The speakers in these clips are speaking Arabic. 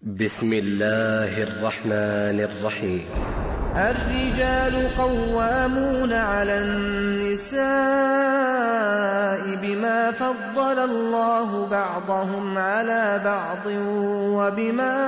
بسم الله الرحمن الرحيم. الرجال قوامون على النساء بما فضل الله بعضهم على بعض وبما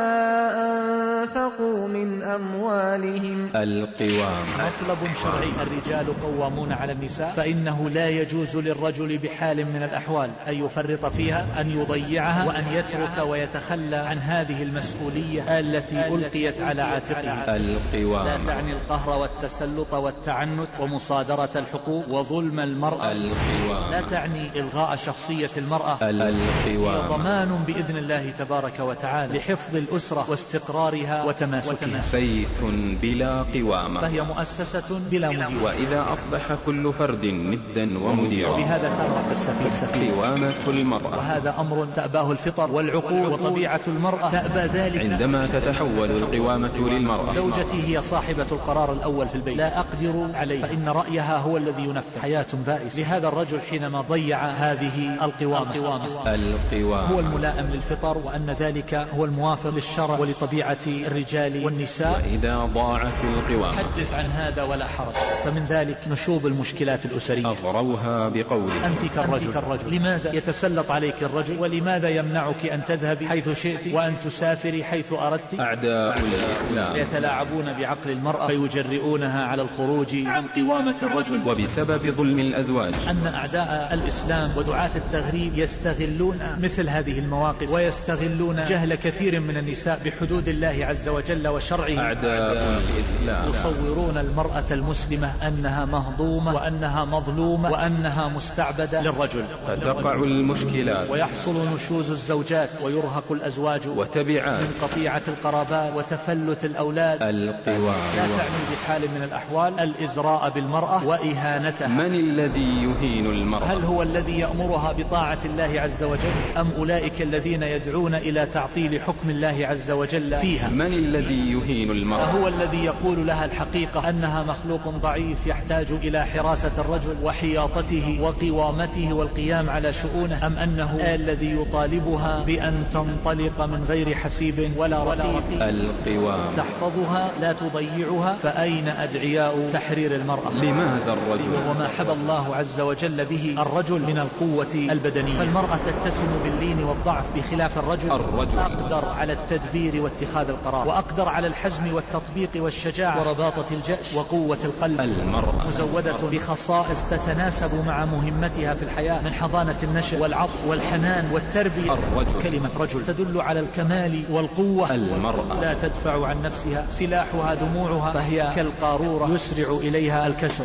أنفقوا من أموالهم. القوام مطلب شرعي. الرجال قوامون على النساء، فإنه لا يجوز للرجل بحال من الأحوال أن يفرط فيها، أن يضيعها، وأن يترك ويتخلى عن هذه المسؤولية التي ألقيت على عاتقه. القوام لا تعني القهر والتسلط والتعنت ومصادرة الحقوق وظلم المرأة. القوام لا تعني إلغاء شخصية المرأة. القوام ضمان بإذن الله تبارك وتعالى لحفظ الأسرة واستقرارها وتماسكها. بيت بلا قوامة فهي مؤسسة بلا مدير، وإذا أصبح كل فرد ندا ومديرا. وبهذا ترى السفيه. قوامة المرأة، وهذا أمر تأباه الفطر والعقول، وطبيعة المرأة تأبى ذلك. عندما تتحول القوامة للمرأة، زوجتي هي صاحبة القرار الأول في البيت، لا أقدر عليه، فإن رأيها هو الذي ينفذ. حياة بائسة لهذا الرجل حينما ضيع هذه القوامة. القوام هو الملائم للفطر، وأن ذلك هو الموافق للشرع ولطبيعة الرجال والنساء. وإذا ضاعت القوامة، حدث عن هذا ولا حرج. فمن ذلك نشوب المشكلات الأسرية. أغروها بقوله أنت كالرجل. لماذا يتسلط عليك الرجل؟ ولماذا يمنعك أن تذهبي حيث شئت وأن تسافري حيث أردت؟ أعداء الإسلام يتلاعبون بعقل المرأة فيجرئونها على الخروج عن قوامة الرجل، وبسبب ظلم الأزواج. أن أعداء الإسلام ودعاة التغريب يستغلون مثل هذه المواقف، ويستغلون جهل كثير من النساء بحدود الله عز وجل وشرعه. أعداء الإسلام يصورون المرأة المسلمة أنها مهضومة وأنها مظلومة وأنها مستعبدة للرجل، فتقع المشكلات ويحصل نشوز الزوجات ويرهق الأزواج وتبعات من قطيعة القرابات وتفلت الأولاد. القوام لا تعني بحال من الأحوال الإزراء بالمرأة وإهانتها. من الذي يهين المرأة؟ هل هو الذي يأمرها بطاعة الله عز وجل، أم أولئك الذين يدعون إلى تعطيل حكم الله عز وجل فيها؟ من الذي يهين المرأة؟ هو الذي يقول لها الحقيقة أنها مخلوق ضعيف يحتاج إلى حراسة الرجل وحياطته وقوامته والقيام على شؤونه، أم أنه الذي يطالبها بأن تنطلق من غير حسيب ولا رقيب؟ القوام تحفظها لا تضيعها. فأين أدعياء تحرير المرأة؟ لماذا الرجل؟ وما حب الله عز وجل به الرجل من القوة البدنية. فالمرأة تتسم باللين والضعف بخلاف الرجل أقدر على التدبير واتخاذ القرار، وأقدر على الحزم والتطبيق والشجاعة ورباطة الجأش وقوة القلب. المرأة مزودة بخصائص تتناسب مع مهمتها في الحياة، من حضانة النشأ والعطف والحنان والتربية. الرجل كلمة رجل تدل على الكمال والقوة. المرأة لا تدفع عن نفسها، سلاحها دموعها، فهي كالقارورة يسرع إليها الكسر.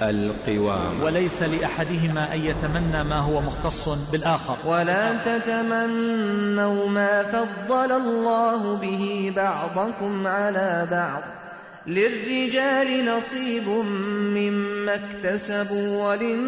القوام وليس لأحدهما أن يتمنى ما هو مختص بالآخر. ولا تتمنوا ما فضل الله به بعضكم على بعض، للرجال نصيب مما اكتسبوا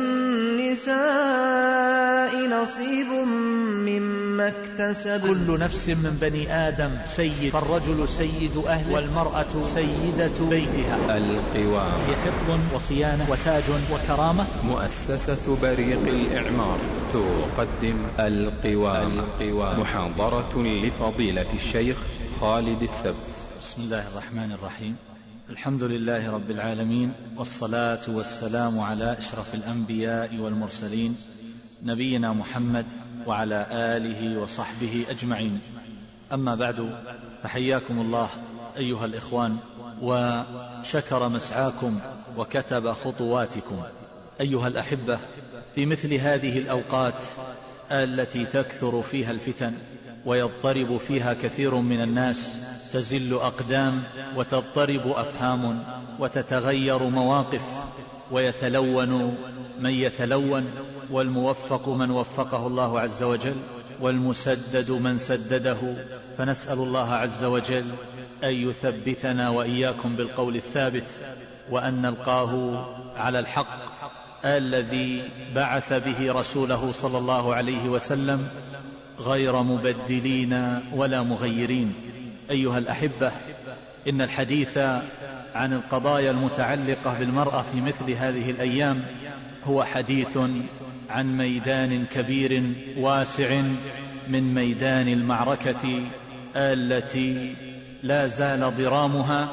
وللنساء نصيب مما اكتسبوا. كل نفس من بني آدم سيد، فالرجل سيد أهله والمرأة سيدة بيتها. القوام هي حفظ وصيانة وتاج وكرامة. مؤسسة بريق الإعمار تقدم القوام محاضرة لفضيلة الشيخ خالد السبت. بسم الله الرحمن الرحيم. الحمد لله رب العالمين، والصلاة والسلام على أشرف الأنبياء والمرسلين، نبينا محمد وعلى آله وصحبه أجمعين. أما بعد، فحياكم الله أيها الإخوان، وشكر مسعاكم وكتب خطواتكم. أيها الأحبة، في مثل هذه الأوقات التي تكثر فيها الفتن ويضطرب فيها كثير من الناس، تزل أقدام وتضطرب أفهام وتتغير مواقف، ويتلون من يتلون، والموفق من وفقه الله عز وجل، والمسدد من سدده. فنسأل الله عز وجل أن يثبتنا وإياكم بالقول الثابت، وأن نلقاه على الحق الذي بعث به رسوله صلى الله عليه وسلم، غير مبدلين ولا مغيرين. أيها الأحبة، إن الحديث عن القضايا المتعلقة بالمرأة في مثل هذه الأيام هو حديث عن ميدان كبير واسع من ميدان المعركة التي لا زال ضرامها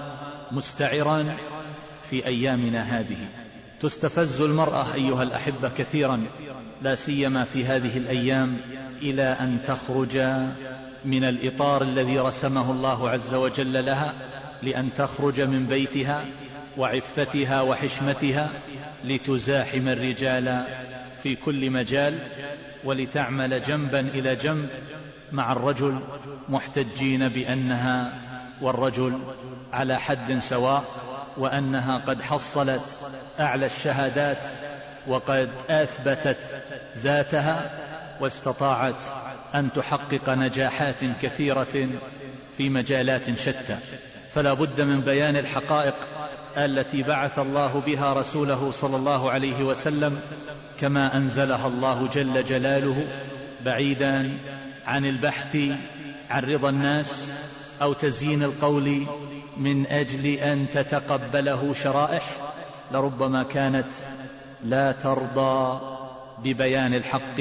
مستعرا في أيامنا هذه. تستفز المرأة أيها الأحبة كثيرا، لا سيما في هذه الأيام، إلى أن تخرج من الإطار الذي رسمه الله عز وجل لها، لأن تخرج من بيتها وعفتها وحشمتها لتزاحم الرجال في كل مجال، ولتعمل جنبا إلى جنب مع الرجل، محتجين بأنها والرجل على حد سواء، وأنها قد حصلت أعلى الشهادات وقد أثبتت ذاتها واستطاعت أن تحقق نجاحات كثيرة في مجالات شتى. فلا بد من بيان الحقائق التي بعث الله بها رسوله صلى الله عليه وسلم كما أنزلها الله جل جلاله، بعيدا عن البحث عن رضا الناس أو تزيين القول من أجل أن تتقبله شرائح لربما كانت لا ترضى ببيان الحق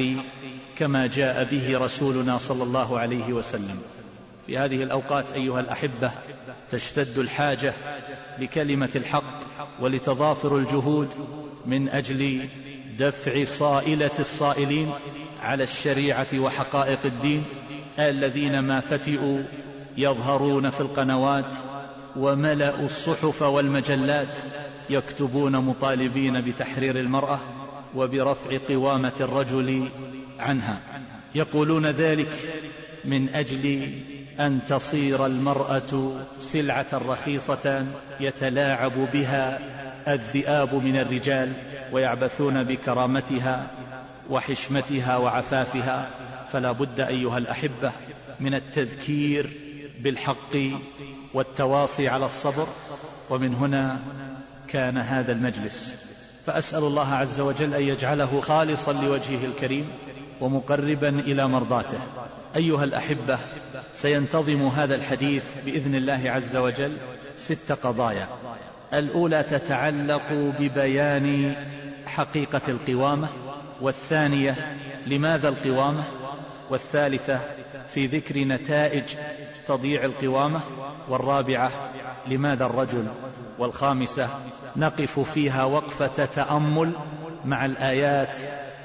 كما جاء به رسولنا صلى الله عليه وسلم. في هذه الأوقات أيها الأحبة تشتد الحاجة لكلمة الحق ولتضافر الجهود من أجل دفع صائلة الصائلين على الشريعة وحقائق الدين، الذين ما فتئوا يظهرون في القنوات وملأوا الصحف والمجلات يكتبون مطالبين بتحرير المرأة وبرفع قوامة الرجل عنها. يقولون ذلك من أجل أن تصير المرأة سلعة رخيصة يتلاعب بها الذئاب من الرجال ويعبثون بكرامتها وحشمتها وعفافها. فلا بد أيها الأحبة من التذكير بالحق والتواصي على الصبر، ومن هنا كان هذا المجلس. فأسأل الله عز وجل أن يجعله خالصا لوجهه الكريم ومقربا إلى مرضاته. أيها الأحبة، سينتظم هذا الحديث بإذن الله عز وجل 6 قضايا. الأولى تتعلق ببيان حقيقة القوامة، والثانية لماذا القوامة، والثالثة في ذكر نتائج تضييع القوامة، والرابعة لماذا الرجل، والخامسة نقف فيها وقفة تأمل مع الآيات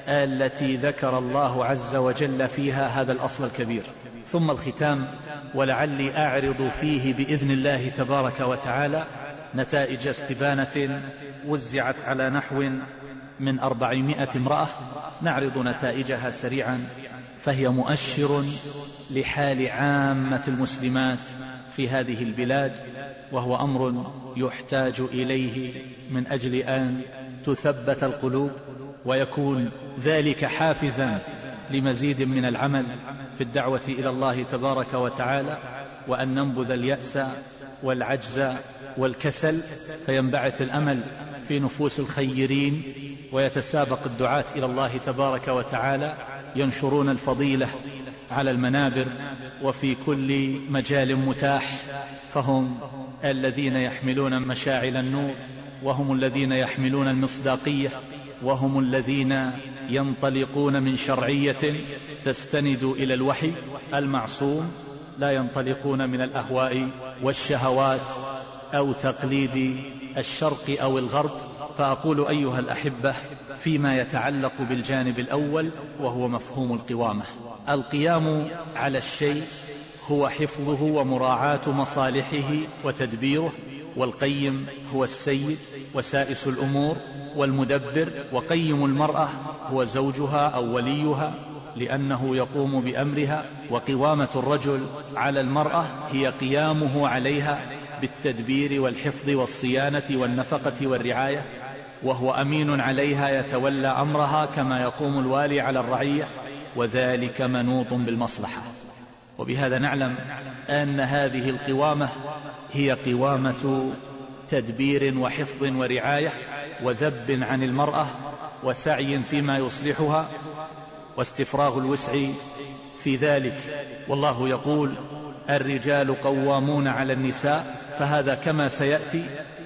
التي ذكر الله عز وجل فيها هذا الأصل الكبير. ثم الختام، ولعلي أعرض فيه بإذن الله تبارك وتعالى نتائج استبانة وزعت على نحو من 400 امرأة. نعرض نتائجها سريعا، فهي مؤشر لحال عامة المسلمات في هذه البلاد، وهو أمر يحتاج إليه من أجل أن تثبت القلوب ويكون ذلك حافزا لمزيد من العمل في الدعوة إلى الله تبارك وتعالى، وأن ننبذ اليأس والعجز والكسل، فينبعث الأمل في نفوس الخيرين، ويتسابق الدعاة إلى الله تبارك وتعالى ينشرون الفضيلة على المنابر وفي كل مجال متاح. فهم الذين يحملون مشاعل النور، وهم الذين يحملون المصداقية، وهم الذين ينطلقون من شرعية تستند إلى الوحي المعصوم، لا ينطلقون من الأهواء والشهوات أو تقليد الشرق أو الغرب. فأقول أيها الأحبة فيما يتعلق بالجانب الأول، وهو مفهوم القوامة. القيام على الشيء هو حفظه ومراعاة مصالحه وتدبيره، والقيم هو السيد وسائس الأمور والمدبر، وقيم المرأة هو زوجها أو وليها لأنه يقوم بأمرها، وقوامة الرجل على المرأة هي قيامه عليها بالتدبير والحفظ والصيانة والنفقة والرعاية، وهو أمين عليها يتولى أمرها كما يقوم الوالي على الرعية، وذلك منوط بالمصلحة. وبهذا نعلم أن هذه القوامة هي قوامة تدبير وحفظ ورعاية وذب عن المرأة وسعي فيما يصلحها واستفراغ الوسع في ذلك. والله يقول الرجال قوامون على النساء، فهذا كما سيأتي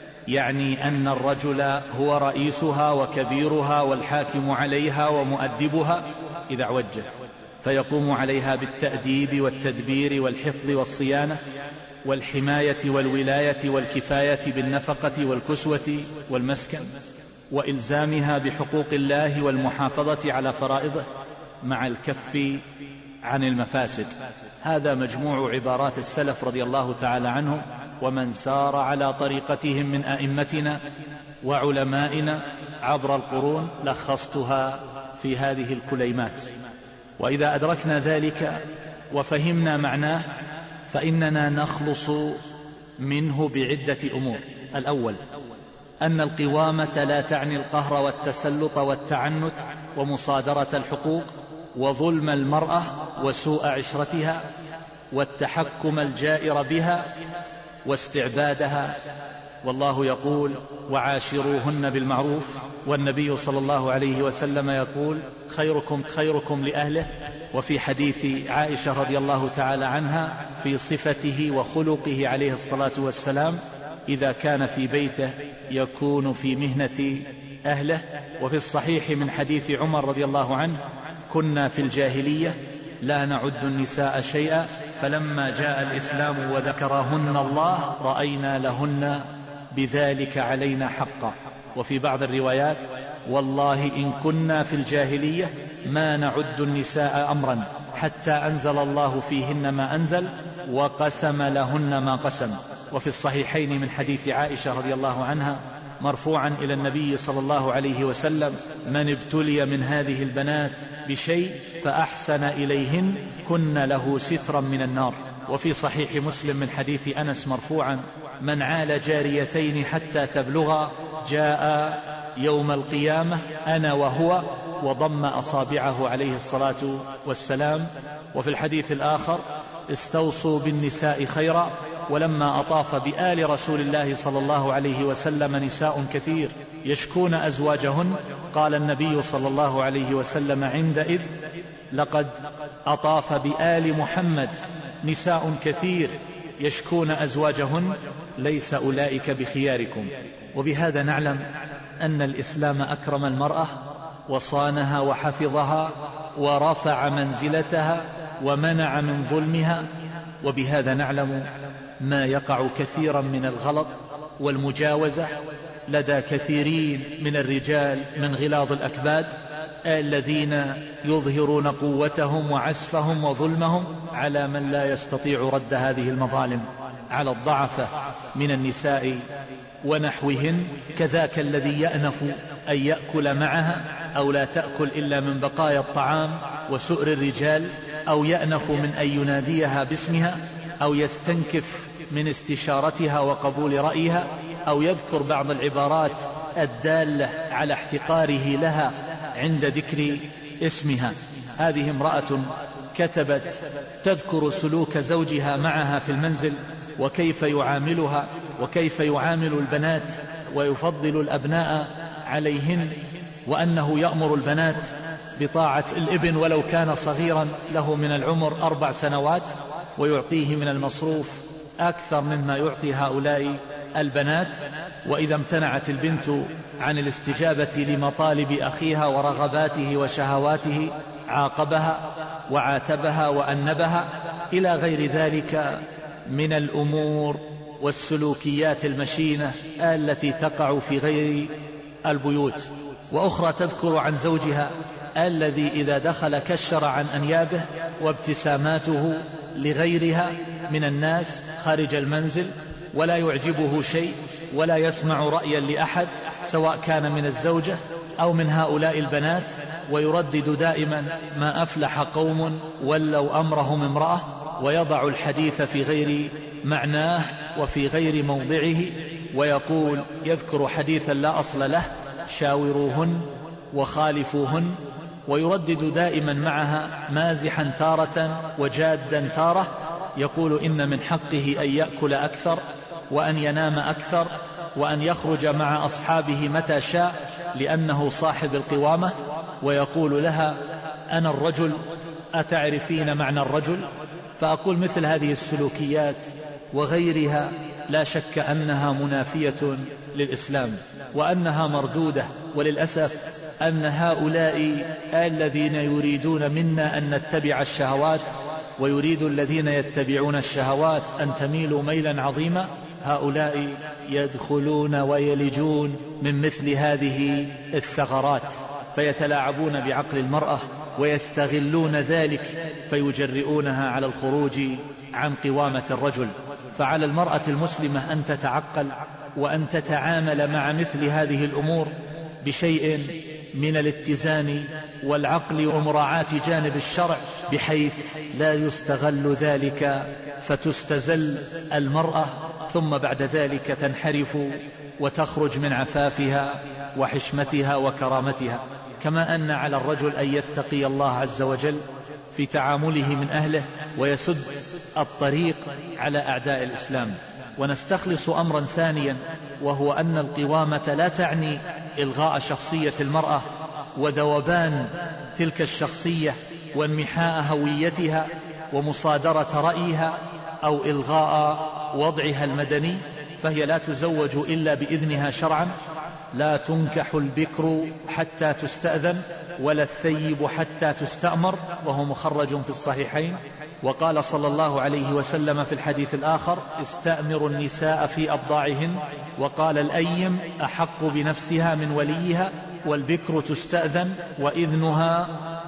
يعني أن الرجل هو رئيسها وكبيرها والحاكم عليها ومؤدبها إذا اعوجت. فيقوم عليها بالتأديب والتدبير والحفظ والصيانة والحماية والولاية والكفاية بالنفقة والكسوة والمسكن، وإلزامها بحقوق الله والمحافظة على فرائضه مع الكف عن المفاسد. هذا مجموع عبارات السلف رضي الله تعالى عنهم ومن سار على طريقتهم من أئمتنا وعلمائنا عبر القرون، لخصتها في هذه الكليمات. وإذا أدركنا ذلك وفهمنا معناه فإننا نخلص منه بعدة أمور. الأول أن القوامة لا تعني القهر والتسلط والتعنت ومصادرة الحقوق وظلم المرأة وسوء عشرتها والتحكم الجائر بها واستعبادها، والله يقول وعاشروهن بالمعروف، والنبي صلى الله عليه وسلم يقول خيركم خيركم لأهله. وفي حديث عائشة رضي الله تعالى عنها في صفته وخلقه عليه الصلاة والسلام إذا كان في بيته يكون في مهنة أهله. وفي الصحيح من حديث عمر رضي الله عنه كنا في الجاهلية لا نعد النساء شيئا فلما جاء الإسلام وذكرهن الله رأينا لهن بذلك علينا حقا. وفي بعض الروايات والله إن كنا في الجاهلية ما نعد النساء أمرا حتى أنزل الله فيهن ما أنزل وقسم لهن ما قسم. وفي الصحيحين من حديث عائشة رضي الله عنها مرفوعا إلى النبي صلى الله عليه وسلم من ابتلي من هذه البنات بشيء فأحسن إليهن كن له سترا من النار. وفي صحيح مسلم من حديث أنس مرفوعا من عال جاريتين حتى تبلغا جاء يوم القيامة أنا وهو، وضم أصابعه عليه الصلاة والسلام. وفي الحديث الآخر استوصوا بالنساء خيرا، ولما أطاف بآل رسول الله صلى الله عليه وسلم نساء كثير يشكون أزواجهن قال النبي صلى الله عليه وسلم عندئذ لقد أطاف بآل محمد نساء كثير يشكون أزواجهن ليس أولئك بخياركم. وبهذا نعلم أن الإسلام أكرم المرأة وصانها وحفظها ورفع منزلتها ومنع من ظلمها. وبهذا نعلم ما يقع كثيرا من الغلط والمجاوزة لدى كثيرين من الرجال من غلاظ الأكباد الذين يظهرون قوتهم وعسفهم وظلمهم على من لا يستطيع رد هذه المظالم، على الضعفة من النساء ونحوهن، كذاك الذي يأنف أن يأكل معها أو لا تأكل إلا من بقايا الطعام وسؤر الرجال، أو يأنف من أن يناديها باسمها، أو يستنكف من استشارتها وقبول رأيها، أو يذكر بعض العبارات الدالة على احتقاره لها عند ذكر اسمها. هذه امرأة كتبت تذكر سلوك زوجها معها في المنزل وكيف يعاملها وكيف يعامل البنات ويفضل الأبناء عليهن، وأنه يأمر البنات بطاعة الابن ولو كان صغيرا له من العمر 4 سنوات ويعطيه من المصروف أكثر مما يعطي هؤلاء البنات. وإذا امتنعت البنت عن الاستجابة لمطالب أخيها ورغباته وشهواته عاقبها وعاتبها وأنبها إلى غير ذلك من الأمور والسلوكيات المشينة التي تقع في غير البيوت. وأخرى تذكر عن زوجها الذي إذا دخل كشر عن أنيابه وابتساماته لغيرها من الناس خارج المنزل ولا يعجبه شيء ولا يسمع رأيا لأحد سواء كان من الزوجة أو من هؤلاء البنات، ويردد دائما ما أفلح قوم ولوا أمرهم امرأة، ويضع الحديث في غير معناه وفي غير موضعه، ويقول يذكر حديثا لا أصل له شاوروهن وخالفوهن، ويردد دائما معها مازحا تارة وجادا تارة، يقول إن من حقه أن يأكل أكثر وأن ينام أكثر وأن يخرج مع أصحابه متى شاء لأنه صاحب القوامة، ويقول لها أنا الرجل أتعرفين معنى الرجل؟ فأقول مثل هذه السلوكيات وغيرها لا شك أنها منافية للإسلام وأنها مردودة. وللأسف أن هؤلاء الذين يريدون منا أن نتبع الشهوات ويريد الذين يتبعون الشهوات أن تميلوا ميلا عظيما، هؤلاء يدخلون ويلجون من مثل هذه الثغرات، فيتلاعبون بعقل المرأة ويستغلون ذلك فيجرئونها على الخروج عن قوامة الرجل. فعلى المرأة المسلمة أن تتعقل وأن تتعامل مع مثل هذه الأمور بشيء من الاتزان والعقل ومراعاة جانب الشرع، بحيث لا يستغل ذلك فتستزل المرأة ثم بعد ذلك تنحرف وتخرج من عفافها وحشمتها وكرامتها. كما أن على الرجل أن يتقي الله عز وجل في تعامله من أهله ويسد الطريق على أعداء الإسلام. ونستخلص أمرا ثانيا، وهو أن القوامة لا تعني إلغاء شخصية المرأة وذوبان تلك الشخصية وانمحاء هويتها ومصادرة رأيها أو إلغاء وضعها المدني، فهي لا تزوج إلا بإذنها شرعا، لا تنكح البكر حتى تستأذن ولا الثيب حتى تستأمر، وهو مخرج في الصحيحين. وقال صلى الله عليه وسلم في الحديث الآخر: استأمروا النساء في أبضاعهن. وقال: الأيم أحق بنفسها من وليها، والبكر تستأذن وإذنها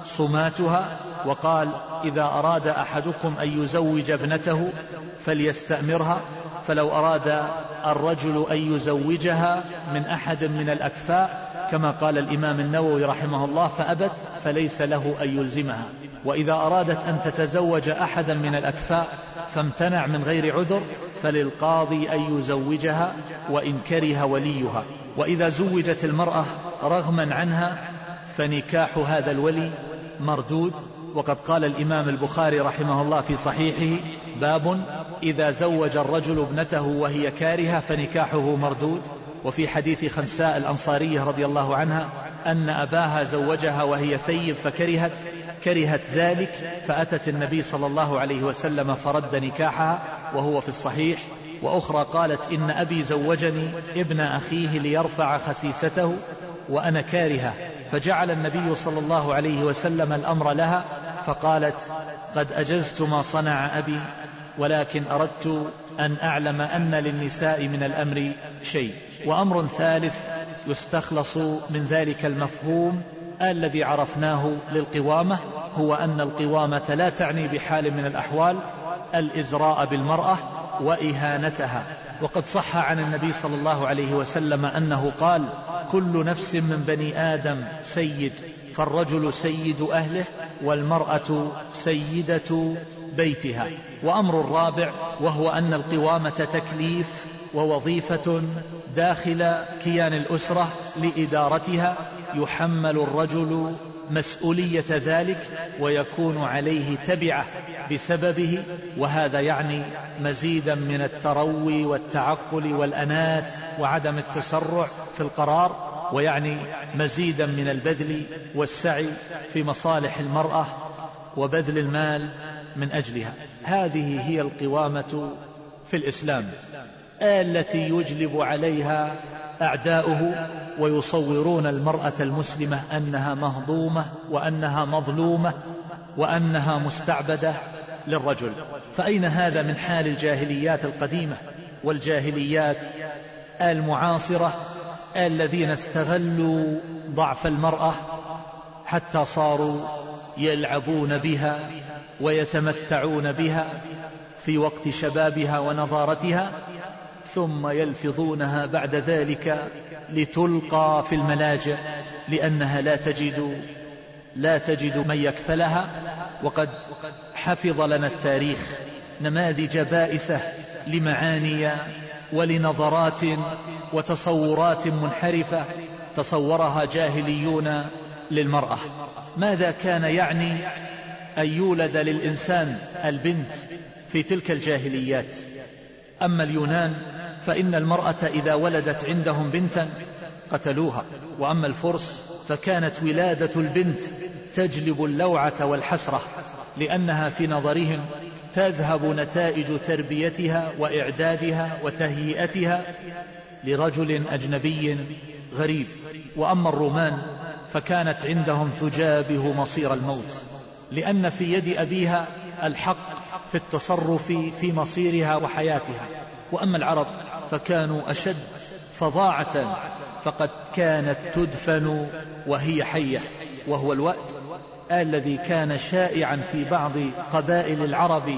صماتها. وقال: إذا أراد أحدكم أن يزوج ابنته فليستأمرها، فلو أراد الرجل أن يزوجها من أحد من الأكفاء كما قال الإمام النووي رحمه الله فأبت فليس له أن يلزمها. وإذا أرادت أن تتزوج أحدا من الأكفاء فامتنع من غير عذر فللقاضي أن يزوجها وإن كره وليها. وإذا زوجت المرأة رغما عنها فنكاح هذا الولي مردود. وقد قال الإمام البخاري رحمه الله في صحيحه: باب إذا زوج الرجل ابنته وهي كارهة فنكاحه مردود. وفي حديث خنساء الأنصارية رضي الله عنها أن أباها زوجها وهي ثيب فكرهت ذلك، فأتت النبي صلى الله عليه وسلم فرد نكاحها وهو في الصحيح. وأخرى قالت: إن أبي زوجني ابن أخيه ليرفع خسيسته وأنا كارهة، فجعل النبي صلى الله عليه وسلم الأمر لها، فقالت: قد أجزت ما صنع أبي، ولكن أردت أن أعلم أن للنساء من الأمر شيء. وأمر ثالث يستخلص من ذلك المفهوم الذي عرفناه للقوامة، هو أن القوامة لا تعني بحال من الأحوال الإزراء بالمرأة وإهانتها. وقد صح عن النبي صلى الله عليه وسلم أنه قال: كل نفس من بني آدم سيد، فالرجل سيد أهله والمرأة سيدة بيتها. وأمر الرابع وهو أن القوامة تكليف ووظيفة داخل كيان الأسرة لإدارتها، يحمل الرجل مسؤولية ذلك ويكون عليه تبعة بسببه، وهذا يعني مزيدا من التروي والتعقل والأنات وعدم التسرع في القرار، ويعني مزيدا من البذل والسعي في مصالح المرأة وبذل المال من أجلها. هذه هي القوامة في الإسلام التي يجلب عليها أعداؤه ويصورون المرأة المسلمة أنها مهضومة وأنها مظلومة وأنها مستعبدة للرجل. فأين هذا من حال الجاهليات القديمة والجاهليات المعاصرة الذين استغلوا ضعف المرأة حتى صاروا يلعبون بها ويتمتعون بها في وقت شبابها ونضارتها، ثم يلفظونها بعد ذلك لتلقى في الملاجئ لأنها لا تجد من يكفلها. وقد حفظ لنا التاريخ نماذج بائسة لمعاني ولنظرات وتصورات منحرفة تصورها جاهليون للمرأة. ماذا كان يعني أن يولد للإنسان البنت في تلك الجاهليات؟ أما اليونان فإن المرأة إذا ولدت عندهم بنتا قتلوها، وأما الفرس فكانت ولادة البنت تجلب اللوعة والحسرة، لأنها في نظرهم تذهب نتائج تربيتها وإعدادها وتهيئتها لرجل أجنبي غريب. وأما الرومان فكانت عندهم تجابه مصير الموت، لأن في يد أبيها الحق في التصرف في مصيرها وحياتها. وأما العرب فكانوا أشد فظاعة، فقد كانت تدفن وهي حية، وهو الوأد الذي كان شائعا في بعض قبائل العرب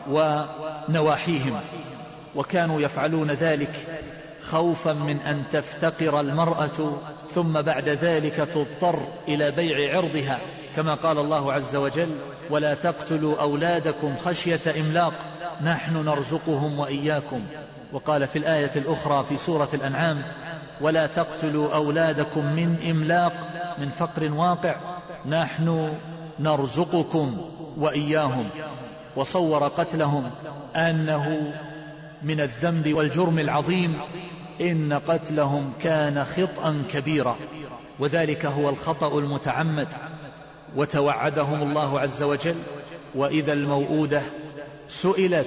ونواحيهم، وكانوا يفعلون ذلك خوفا من أن تفتقر المرأة ثم بعد ذلك تضطر إلى بيع عرضها، كما قال الله عز وجل: ولا تقتلوا أولادكم خشية إملاق نحن نرزقهم وإياكم. وقال في الآية الأخرى في سورة الأنعام: ولا تقتلوا أولادكم من إملاق، من فقر واقع، نحن نرزقكم وإياهم. وصور قتلهم أنه من الذنب والجرم العظيم، إن قتلهم كان خطأ كبيرا، وذلك هو الخطأ المتعمد. وتوعدهم الله عز وجل: وإذا الموءودة سئلت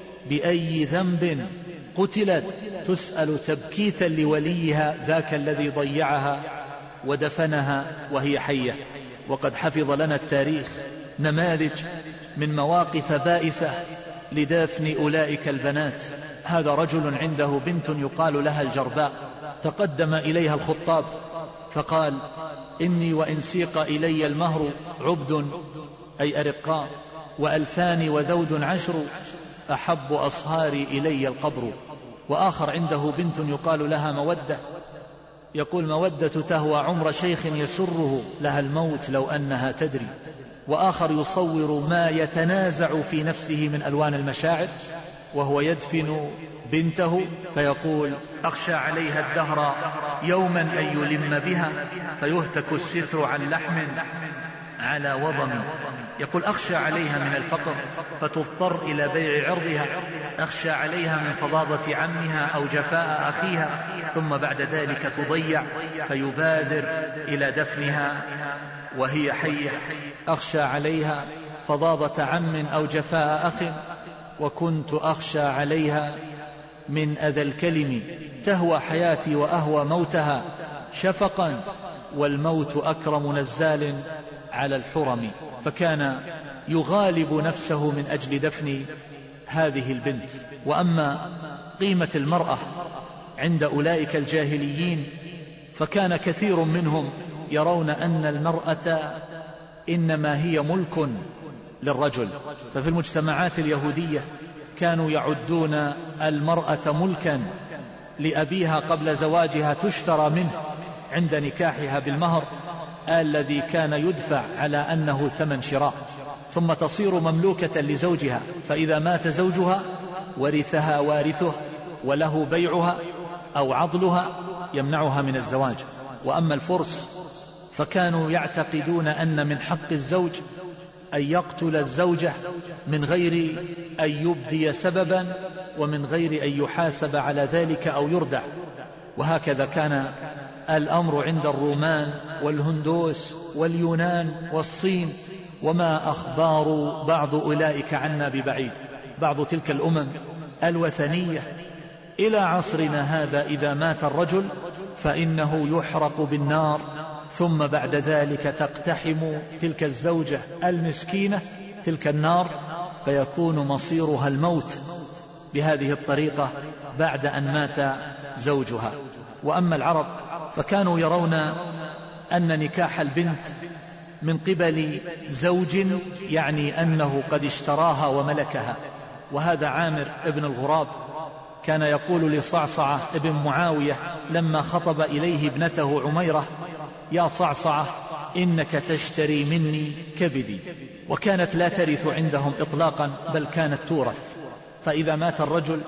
بأي ذنب قتلت تسأل تبكيتا لوليها ذاك الذي ضيعها ودفنها وهي حية. وقد حفظ لنا التاريخ نماذج من مواقف بائسة لدفن أولئك البنات. هذا رجل عنده بنت يقال لها الجرباء، تقدم إليها الخطاب فقال: إني وإن سيق إلي المهر عبد أي أرقاء 2000 وذود 10 أحب أصهاري إلي القبر. وآخر عنده بنت يقال لها مودة، يقول: مودة تهوى عمر شيخ يسره لها الموت لو أنها تدري. وآخر يصور ما يتنازع في نفسه من ألوان المشاعر وهو يدفن بنته، فيقول: أخشى عليها الدهر يوما أن يلم بها فيهتك الستر عن لحم على وضم. يقول: أخشى عليها من الفقر فتضطر إلى بيع عرضها، أخشى عليها من فظاظة عمها أو جفاء أخيها، ثم بعد ذلك تضيع فيبادر إلى دفنها وهي حية. أخشى عليها فظاظة عم أو جفاء أخ، وكنت أخشى عليها من أذى الكلم، تهوى حياتي وأهوى موتها شفقا، والموت أكرم نزال على الحرم. فكان يغالب نفسه من أجل دفن هذه البنت. وأما قيمة المرأة عند أولئك الجاهليين فكان كثير منهم يرون أن المرأة إنما هي ملك للرجل. ففي المجتمعات اليهودية كانوا يعدون المرأة ملكا لأبيها قبل زواجها، تشترى منه عند نكاحها بالمهر الذي كان يدفع على أنه ثمن شراء، ثم تصير مملوكة لزوجها، فإذا مات زوجها ورثها وارثه وله بيعها أو عضلها يمنعها من الزواج. وأما الفرس فكانوا يعتقدون أن من حق الزوج أن يقتل الزوجة من غير أن يبدي سببا ومن غير أن يحاسب على ذلك أو يردع. وهكذا كان الأمر عند الرومان والهندوس واليونان والصين، وما أخبار بعض أولئك عنا ببعيد. بعض تلك الأمم الوثنية إلى عصرنا هذا إذا مات الرجل فإنه يحرق بالنار، ثم بعد ذلك تقتحم تلك الزوجة المسكينة تلك النار فيكون مصيرها الموت بهذه الطريقة بعد أن مات زوجها. وأما العرب فكانوا يرون أن نكاح البنت من قبل زوج يعني أنه قد اشتراها وملكها. وهذا عامر ابن الغراب كان يقول لصعصعة ابن معاوية لما خطب إليه ابنته عميرة: يا صعصعة إنك تشتري مني كبدي. وكانت لا ترث عندهم إطلاقا، بل كانت تورث. فإذا مات الرجل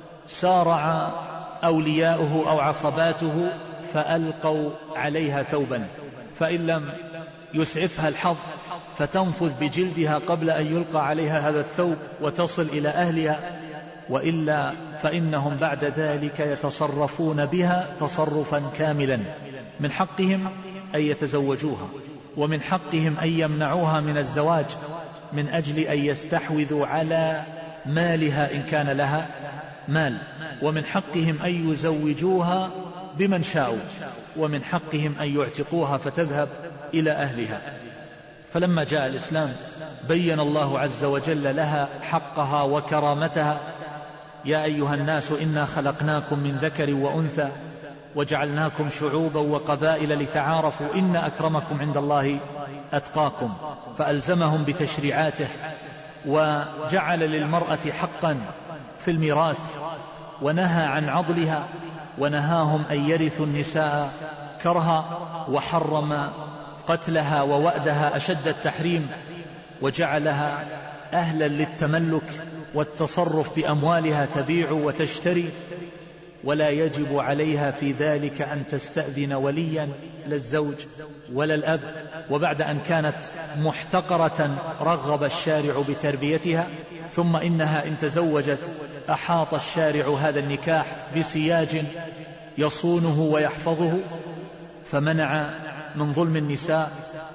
سارع أولياؤه أو عصباته فألقوا عليها ثوبا، فإن لم يسعفها الحظ فتنفذ بجلدها قبل أن يلقى عليها هذا الثوب وتصل إلى أهلها، وإلا فإنهم بعد ذلك يتصرفون بها تصرفا كاملا. من حقهم أن يتزوجوها، ومن حقهم أن يمنعوها من الزواج من أجل أن يستحوذوا على مالها إن كان لها مال، ومن حقهم أن يزوجوها بمن شاءوا، ومن حقهم أن يعتقوها فتذهب إلى أهلها. فلما جاء الإسلام بين الله عز وجل لها حقها وكرامتها: يا أيها الناس إنا خلقناكم من ذكر وأنثى وجعلناكم شعوبا وقبائل لتعارفوا إن أكرمكم عند الله أتقاكم. فألزمهم بتشريعاته، وجعل للمرأة حقا في الميراث، ونهى عن عضلها، ونهاهم أن يرثوا النساء كرها، وحرم قتلها ووأدها أشد التحريم، وجعلها أهلا للتملك والتصرف بأموالها، تبيع وتشتري، ولا يجب عليها في ذلك أن تستأذن وليا للزوج ولا الأب. وبعد أن كانت محتقرة رغب الشارع بتربيتها، ثم إنها إن تزوجت أحاط الشارع هذا النكاح بسياج يصونه ويحفظه، فمنع من ظلم النساء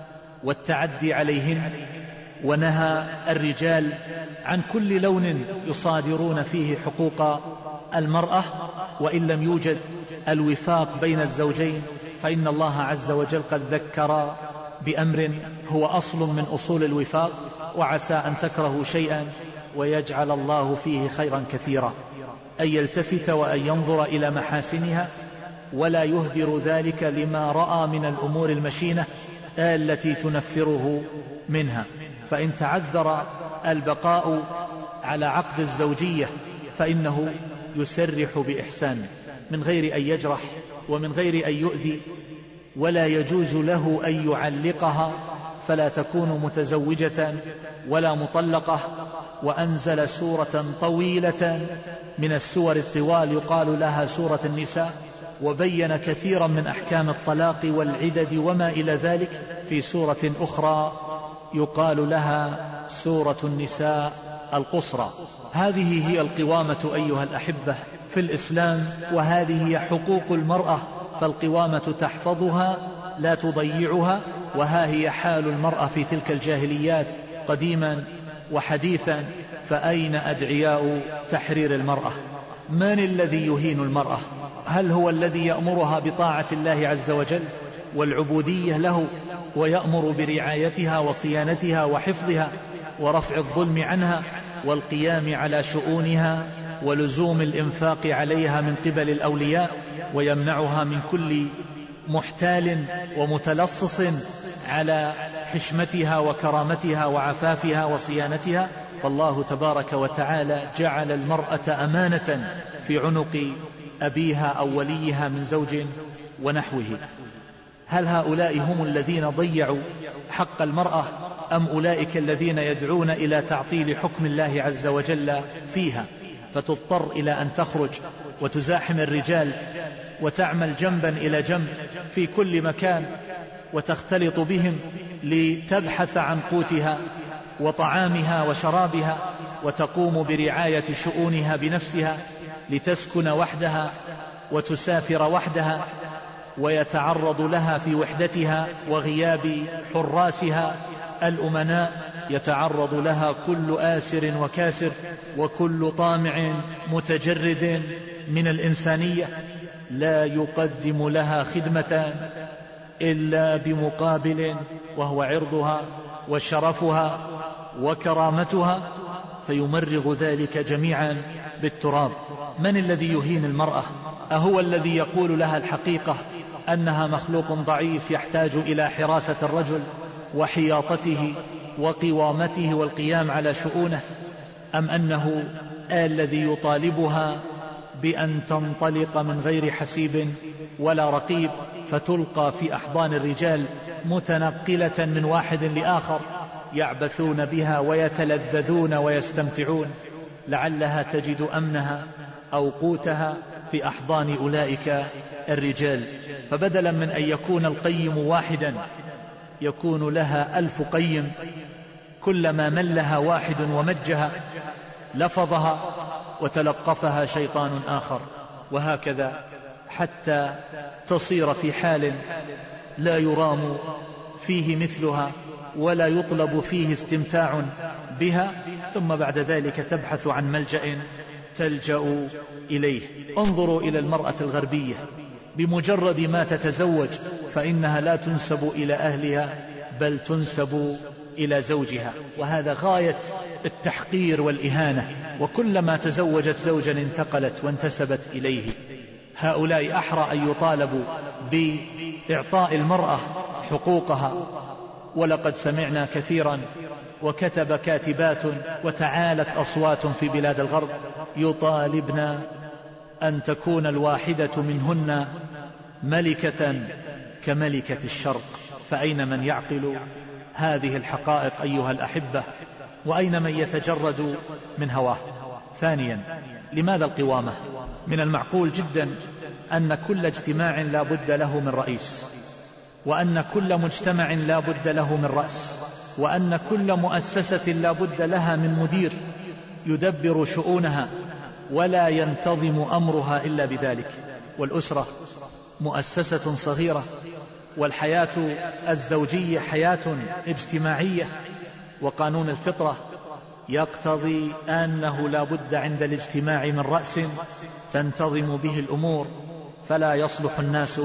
والتعدي عليهن، ونهى الرجال عن كل لون يصادرون فيه حقوق المرأة. وإن لم يوجد الوفاق بين الزوجين، فإن الله عز وجل قد ذكر بأمر هو أصل من أصول الوفاق: وعسى أن تكرهوا شيئا ويجعل الله فيه خيرا كثيرا. أن يلتفت وأن ينظر إلى محاسنها، ولا يهدر ذلك لما رأى من الأمور المشينة التي تنفره منها. فإن تعذر البقاء على عقد الزوجية فإنه يسرح بإحسان من غير أن يجرح ومن غير أن يؤذي، ولا يجوز له أن يعلقها، فلا تكون متزوجة ولا مطلقة. وأنزل سورة طويلة من السور الطوال يقال لها سورة النساء، وبين كثيرا من أحكام الطلاق والعدد وما إلى ذلك في سورة أخرى يقال لها سورة النساء القصرى. هذه هي القوامة أيها الأحبة في الإسلام، وهذه هي حقوق المرأة، فالقوامة تحفظها لا تضيعها. وها هي حال المرأة في تلك الجاهليات قديما وحديثا، فأين أدعياء تحرير المرأة؟ من الذي يهين المرأة؟ هل هو الذي يأمرها بطاعة الله عز وجل والعبودية له، ويأمر برعايتها وصيانتها وحفظها ورفع الظلم عنها والقيام على شؤونها ولزوم الإنفاق عليها من قبل الأولياء، ويمنعها من كل محتال ومتلصص على حشمتها وكرامتها وعفافها وصيانتها؟ فالله تبارك وتعالى جعل المرأة أمانة في عنق أبيها أو وليها من زوج ونحوه. هل هؤلاء هم الذين ضيعوا حق المرأة، أم أولئك الذين يدعون إلى تعطيل حكم الله عز وجل فيها، فتضطر إلى أن تخرج وتزاحم الرجال وتعمل جنبا إلى جنب في كل مكان وتختلط بهم لتبحث عن قوتها وطعامها وشرابها، وتقوم برعاية شؤونها بنفسها، لتسكن وحدها وتسافر وحدها، ويتعرض لها في وحدتها وغياب حراسها الأمناء، يتعرض لها كل آسر وكاسر وكل طامع متجرد من الإنسانية، لا يقدم لها خدمة إلا بمقابل، وهو عرضها وشرفها وكرامتها، فيمرغ ذلك جميعا بالتراب. من الذي يهين المرأة؟ أهو الذي يقول لها الحقيقة أنها مخلوق ضعيف يحتاج إلى حراسة الرجل وحياطته وقوامته والقيام على شؤونه، أم أنه الذي يطالبها بأن تنطلق من غير حسيب ولا رقيب فتلقى في أحضان الرجال متنقلة من واحد لآخر يعبثون بها ويتلذذون ويستمتعون، لعلها تجد أمنها أو قوتها في أحضان أولئك الرجال؟ فبدلا من أن يكون القيم واحدا يكون لها 1000 قيم، كلما ملها واحد ومجها لفظها وتلقفها شيطان آخر، وهكذا حتى تصير في حال لا يرام فيه مثلها ولا يطلب فيه استمتاع بها، ثم بعد ذلك تبحث عن ملجأ تلجأ إليه. انظروا إلى المرأة الغربية بمجرد ما تتزوج فإنها لا تنسب إلى أهلها بل تنسب إلى زوجها، وهذا غاية التحقير والإهانة. وكلما تزوجت زوجا انتقلت وانتسبت إليه. هؤلاء أحرى أن يطالبوا بإعطاء المرأة حقوقها. ولقد سمعنا كثيرا وكتب كاتبات وتعالت أصوات في بلاد الغرب يطالبن أن تكون الواحدة منهن ملكة كملكة الشرق. فأين من يعقل هذه الحقائق أيها الأحبة؟ وأين من يتجرد من هواه؟ ثانيا، لماذا القوامة؟ من المعقول جدا أن كل اجتماع لا بد له من رئيس، وأن كل مجتمع لا بد له من رأس، وأن كل مؤسسة لا بد لها من مدير يدبر شؤونها ولا ينتظم أمرها إلا بذلك. والأسرة مؤسسة صغيرة، والحياة الزوجية حياة اجتماعية، وقانون الفطرة يقتضي أنه لا بد عند الاجتماع من رأس تنتظم به الأمور، فلا يصلح الناس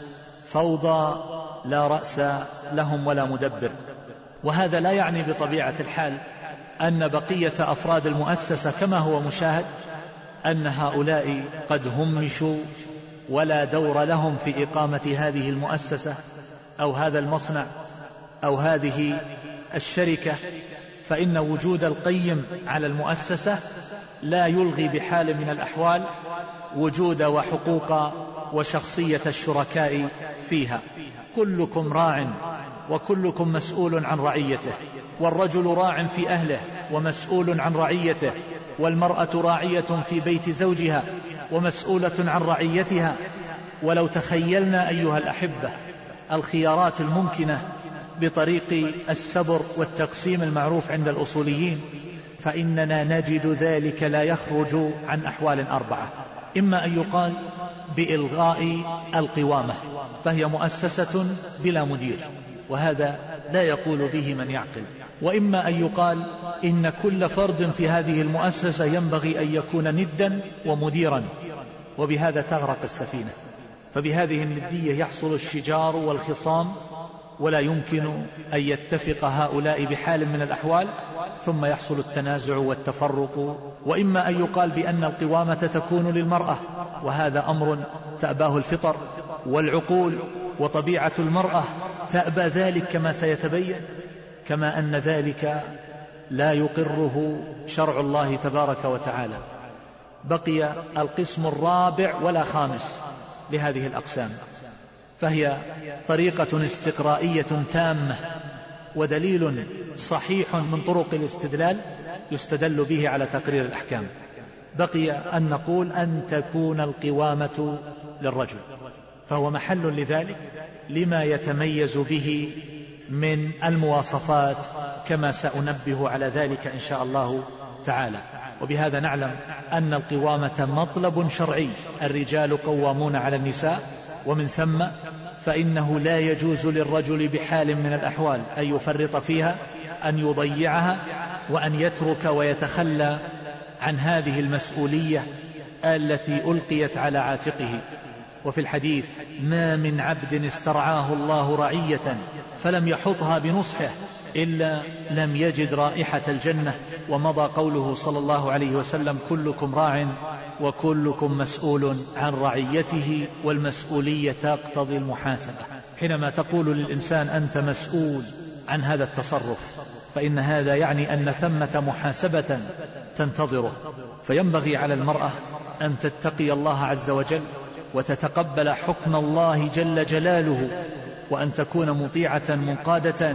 فوضى لا رأس لهم ولا مدبر. وهذا لا يعني بطبيعة الحال أن بقية أفراد المؤسسة كما هو مشاهد أن هؤلاء قد همشوا ولا دور لهم في إقامة هذه المؤسسة أو هذا المصنع أو هذه الشركة. فإن وجود القيم على المؤسسة لا يلغي بحال من الأحوال وجود وحقوق وشخصية الشركاء فيها. كلكم راع وكلكم مسؤول عن رعيته، والرجل راع في أهله ومسؤول عن رعيته، والمرأة راعية في بيت زوجها ومسؤولة عن رعيتها. ولو تخيلنا أيها الأحبة الخيارات الممكنة بطريق السبر والتقسيم المعروف عند الأصوليين فإننا نجد ذلك لا يخرج عن أحوال أربعة. إما أن يقال بإلغاء القوامة فهي مؤسسة بلا مدير، وهذا لا يقول به من يعقل. وإما أن يقال إن كل فرد في هذه المؤسسة ينبغي أن يكون ندا ومديرا، وبهذا تغرق السفينة. فبهذه الندية يحصل الشجار والخصام، ولا يمكن أن يتفق هؤلاء بحال من الأحوال، ثم يحصل التنازع والتفرق. وإما أن يقال بأن القوامة تكون للمرأة، وهذا أمر تأباه الفطر والعقول، وطبيعة المرأة تأبى ذلك كما سيتبين، كما أن ذلك لا يقره شرع الله تبارك وتعالى. بقي القسم الرابع ولا خامس لهذه الأقسام، فهي طريقة استقرائية تامة ودليل صحيح من طرق الاستدلال يستدل به على تقرير الأحكام. بقي أن نقول أن تكون القوامة للرجل، فهو محل لذلك لما يتميز به من المواصفات، كما سأنبه على ذلك إن شاء الله تعالى. وبهذا نعلم أن القوامة مطلب شرعي، الرجال قوامون على النساء، ومن ثم فإنه لا يجوز للرجل بحال من الأحوال أن يفرط فيها، أن يضيعها، وأن يترك ويتخلى عن هذه المسؤولية التي ألقيت على عاتقه. وفي الحديث: ما من عبد استرعاه الله رعية فلم يحطها بنصحه إلا لم يجد رائحة الجنة. ومضى قوله صلى الله عليه وسلم: كلكم راع وكلكم مسؤول عن رعيته، والمسؤولية تقتضي المحاسبة. حينما تقول للإنسان أنت مسؤول عن هذا التصرف فإن هذا يعني أن ثمة محاسبة تنتظره. فينبغي على المرأة أن تتقي الله عز وجل وتتقبل حكم الله جل جلاله، وأن تكون مطيعة منقادة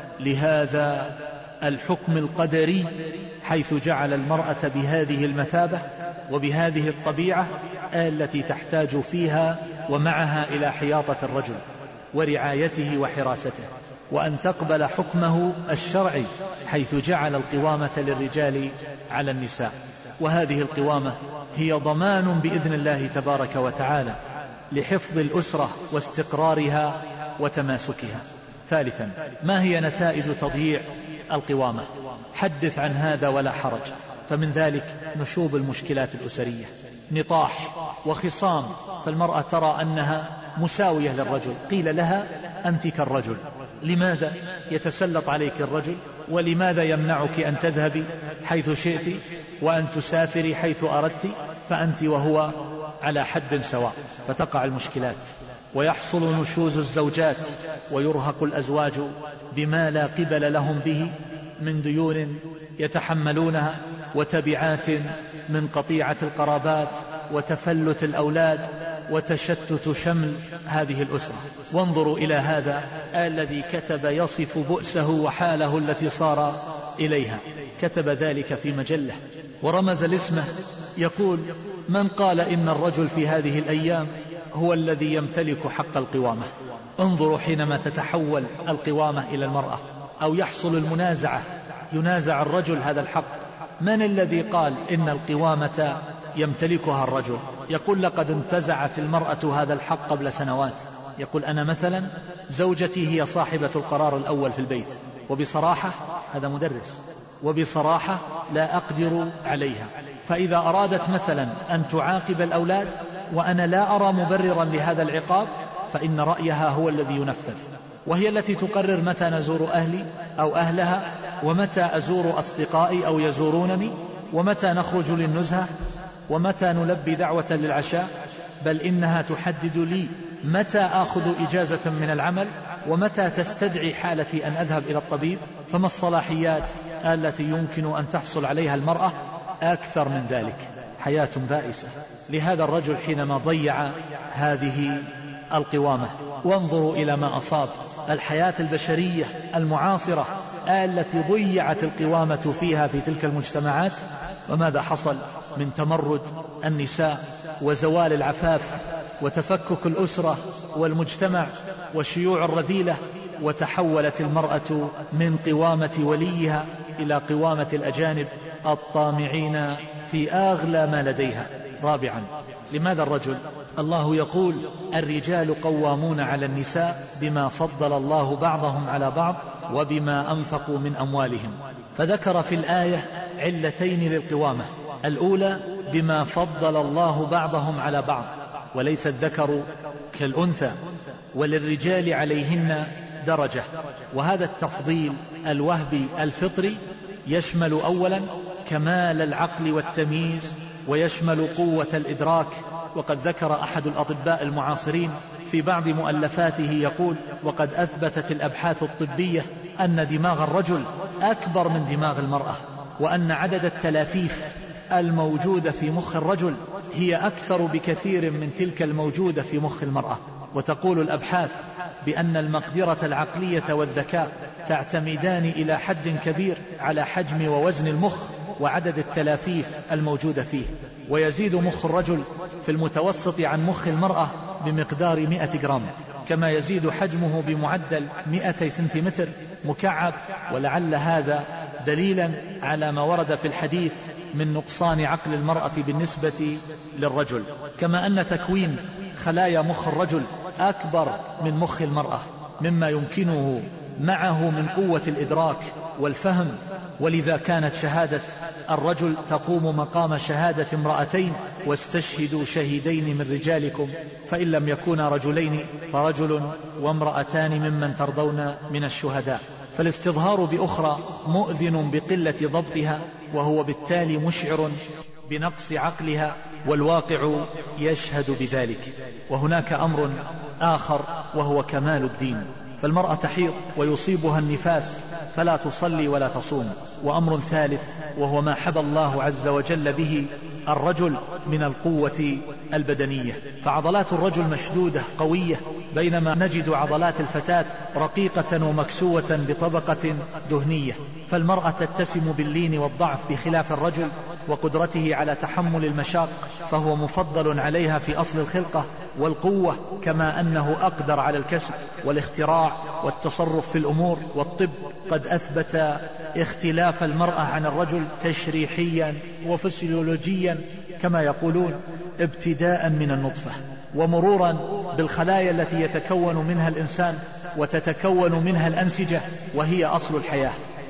لهذا الحكم القدري، حيث جعل المرأة بهذه المثابة وبهذه الطبيعة التي تحتاج فيها ومعها إلى حياطة الرجل ورعايته وحراسته، وأن تقبل حكمه الشرعي حيث جعل القوامة للرجال على النساء. وهذه القوامة هي ضمان بإذن الله تبارك وتعالى لحفظ الأسرة واستقرارها وتماسكها. ثالثا، ما هي نتائج تضييع القوامة؟ حدث عن هذا ولا حرج. فمن ذلك نشوب المشكلات الأسرية، نطاح وخصام، فالمرأة ترى أنها مساوية للرجل، قيل لها أنت كالرجل. لماذا يتسلط عليك الرجل؟ ولماذا يمنعك أن تذهبي حيث شئت وأن تسافري حيث أردت؟ فأنت وهو على حد سواء. فتقع المشكلات ويحصل نشوز الزوجات، ويرهق الأزواج بما لا قبل لهم به من ديون يتحملونها، وتبعات من قطيعة القرابات، وتفلت الأولاد، وتشتت شمل هذه الأسرة. وانظروا إلى هذا الذي كتب يصف بؤسه وحاله التي صار إليها، كتب ذلك في مجلة ورمز لاسمه، يقول: من قال إن الرجل في هذه الأيام هو الذي يمتلك حق القوامة؟ انظروا حينما تتحول القوامة إلى المرأة أو يحصل المنازعة، ينازع الرجل هذا الحق، من الذي قال إن القوامة يمتلكها الرجل؟ يقول: لقد انتزعت المرأة هذا الحق قبل سنوات. يقول: أنا مثلا زوجتي هي صاحبة القرار الأول في البيت، وبصراحة هذا مدرس، وبصراحة لا أقدر عليها، فإذا أرادت مثلا أن تعاقب الأولاد وأنا لا أرى مبررا لهذا العقاب، فإن رأيها هو الذي ينفذ، وهي التي تقرر متى نزور أهلي أو أهلها، ومتى أزور أصدقائي أو يزورونني، ومتى نخرج للنزهة، ومتى نلبي دعوة للعشاء، بل إنها تحدد لي متى أخذ إجازة من العمل، ومتى تستدعي حالتي أن أذهب إلى الطبيب. فما الصلاحيات التي يمكن أن تحصل عليها المرأة أكثر من ذلك؟ حياة بائسة لهذا الرجل حينما ضيع هذه القوامة. وانظروا إلى ما أصاب الحياة البشرية المعاصرة التي ضيعت القوامة فيها في تلك المجتمعات، وماذا حصل من تمرد النساء وزوال العفاف وتفكك الأسرة والمجتمع وشيوع الرذيلة، وتحولت المرأة من قوامة وليها إلى قوامة الأجانب الطامعين في أغلى ما لديها. رابعا، لماذا الرجل؟ الله يقول: الرجال قوامون على النساء بما فضل الله بعضهم على بعض وبما أنفقوا من أموالهم. فذكر في الآية علتين للقوامة: الأولى بما فضل الله بعضهم على بعض، وليس الذكر كالأنثى، وللرجال عليهن درجة. وهذا التفضيل الوهبي الفطري يشمل أولا كمال العقل والتمييز، ويشمل قوة الإدراك. وقد ذكر أحد الأطباء المعاصرين في بعض مؤلفاته يقول: وقد أثبتت الأبحاث الطبية أن دماغ الرجل أكبر من دماغ المرأة، وأن عدد التلافيف الموجودة في مخ الرجل هي أكثر بكثير من تلك الموجودة في مخ المرأة. وتقول الأبحاث بأن المقدرة العقلية والذكاء تعتمدان إلى حد كبير على حجم ووزن المخ وعدد التلافيف الموجودة فيه، ويزيد مخ الرجل في المتوسط عن مخ المرأة بمقدار 100 جرام، كما يزيد حجمه بمعدل 200 سنتيمتر مكعب. ولعل هذا دليلا على ما ورد في الحديث من نقصان عقل المرأة بالنسبة للرجل، كما أن تكوين خلايا مخ الرجل أكبر من مخ المرأة، مما يمكنه معه من قوة الإدراك والفهم. ولذا كانت شهادة الرجل تقوم مقام شهادة امرأتين: واستشهدوا شهيدين من رجالكم فإن لم يكونا رجلين فرجل وامرأتان ممن ترضون من الشهداء. فالاستظهار بأخرى مؤذن بقلة ضبطها، وهو بالتالي مشعر بنقص عقلها، والواقع يشهد بذلك. وهناك أمر آخر وهو كمال الدين، فالمرأة تحيض ويصيبها النفاس فلا تصلي ولا تصوم. وأمر ثالث وهو ما حبى الله عز وجل به الرجل من القوة البدنية، فعضلات الرجل مشدودة قوية، بينما نجد عضلات الفتاة رقيقة ومكسوة بطبقة دهنية. فالمرأة تتسم باللين والضعف بخلاف الرجل وقدرته على تحمل المشاق، فهو مفضل عليها في أصل الخلقة والقوة، كما أنه أقدر على الكسب والاختراع والتصرف في الأمور. والطب قد أثبت اختلاف المرأة عن الرجل تشريحيا وفسيولوجيا كما يقولون، ابتداء من النطفة ومرورا بالخلايا التي يتكون منها الإنسان وتتكون منها الأنسجة، وهي أصل الحياة.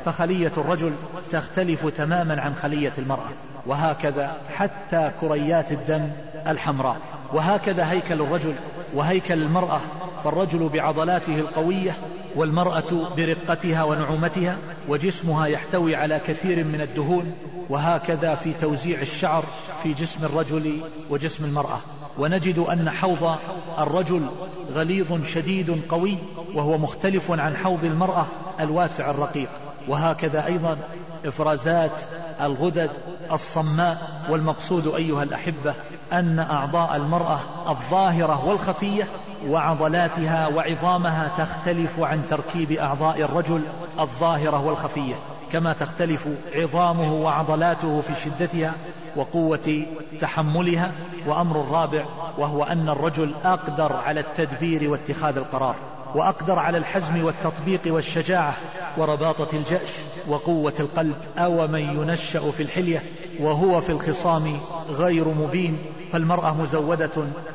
فخلية الرجل تختلف تماما عن خلية المرأة، وهكذا حتى كريات الدم الحمراء. وهكذا هيكل الرجل وهيكل المرأة، فالرجل بعضلاته القوية والمرأة برقتها ونعومتها، وجسمها يحتوي على كثير من الدهون. وهكذا في توزيع الشعر في جسم الرجل وجسم المرأة. ونجد أن حوض الرجل غليظ شديد قوي، وهو مختلف عن حوض المرأة الواسع الرقيق. وهكذا أيضا إفرازات الغدد الصماء. والمقصود أيها الأحبة أن أعضاء المرأة الظاهرة والخفية وعضلاتها وعظامها تختلف عن تركيب أعضاء الرجل الظاهرة والخفية، كما تختلف عظامه وعضلاته في شدتها وقوة تحملها. وأمر الرابع وهو أن الرجل أقدر على التدبير واتخاذ القرار، وأقدر على الحزم والتطبيق والشجاعة ورباطة الجأش وقوة القلب. أو من ينشأ في الحلية وهو في الخصام غير مبين. فالمرأة مزودة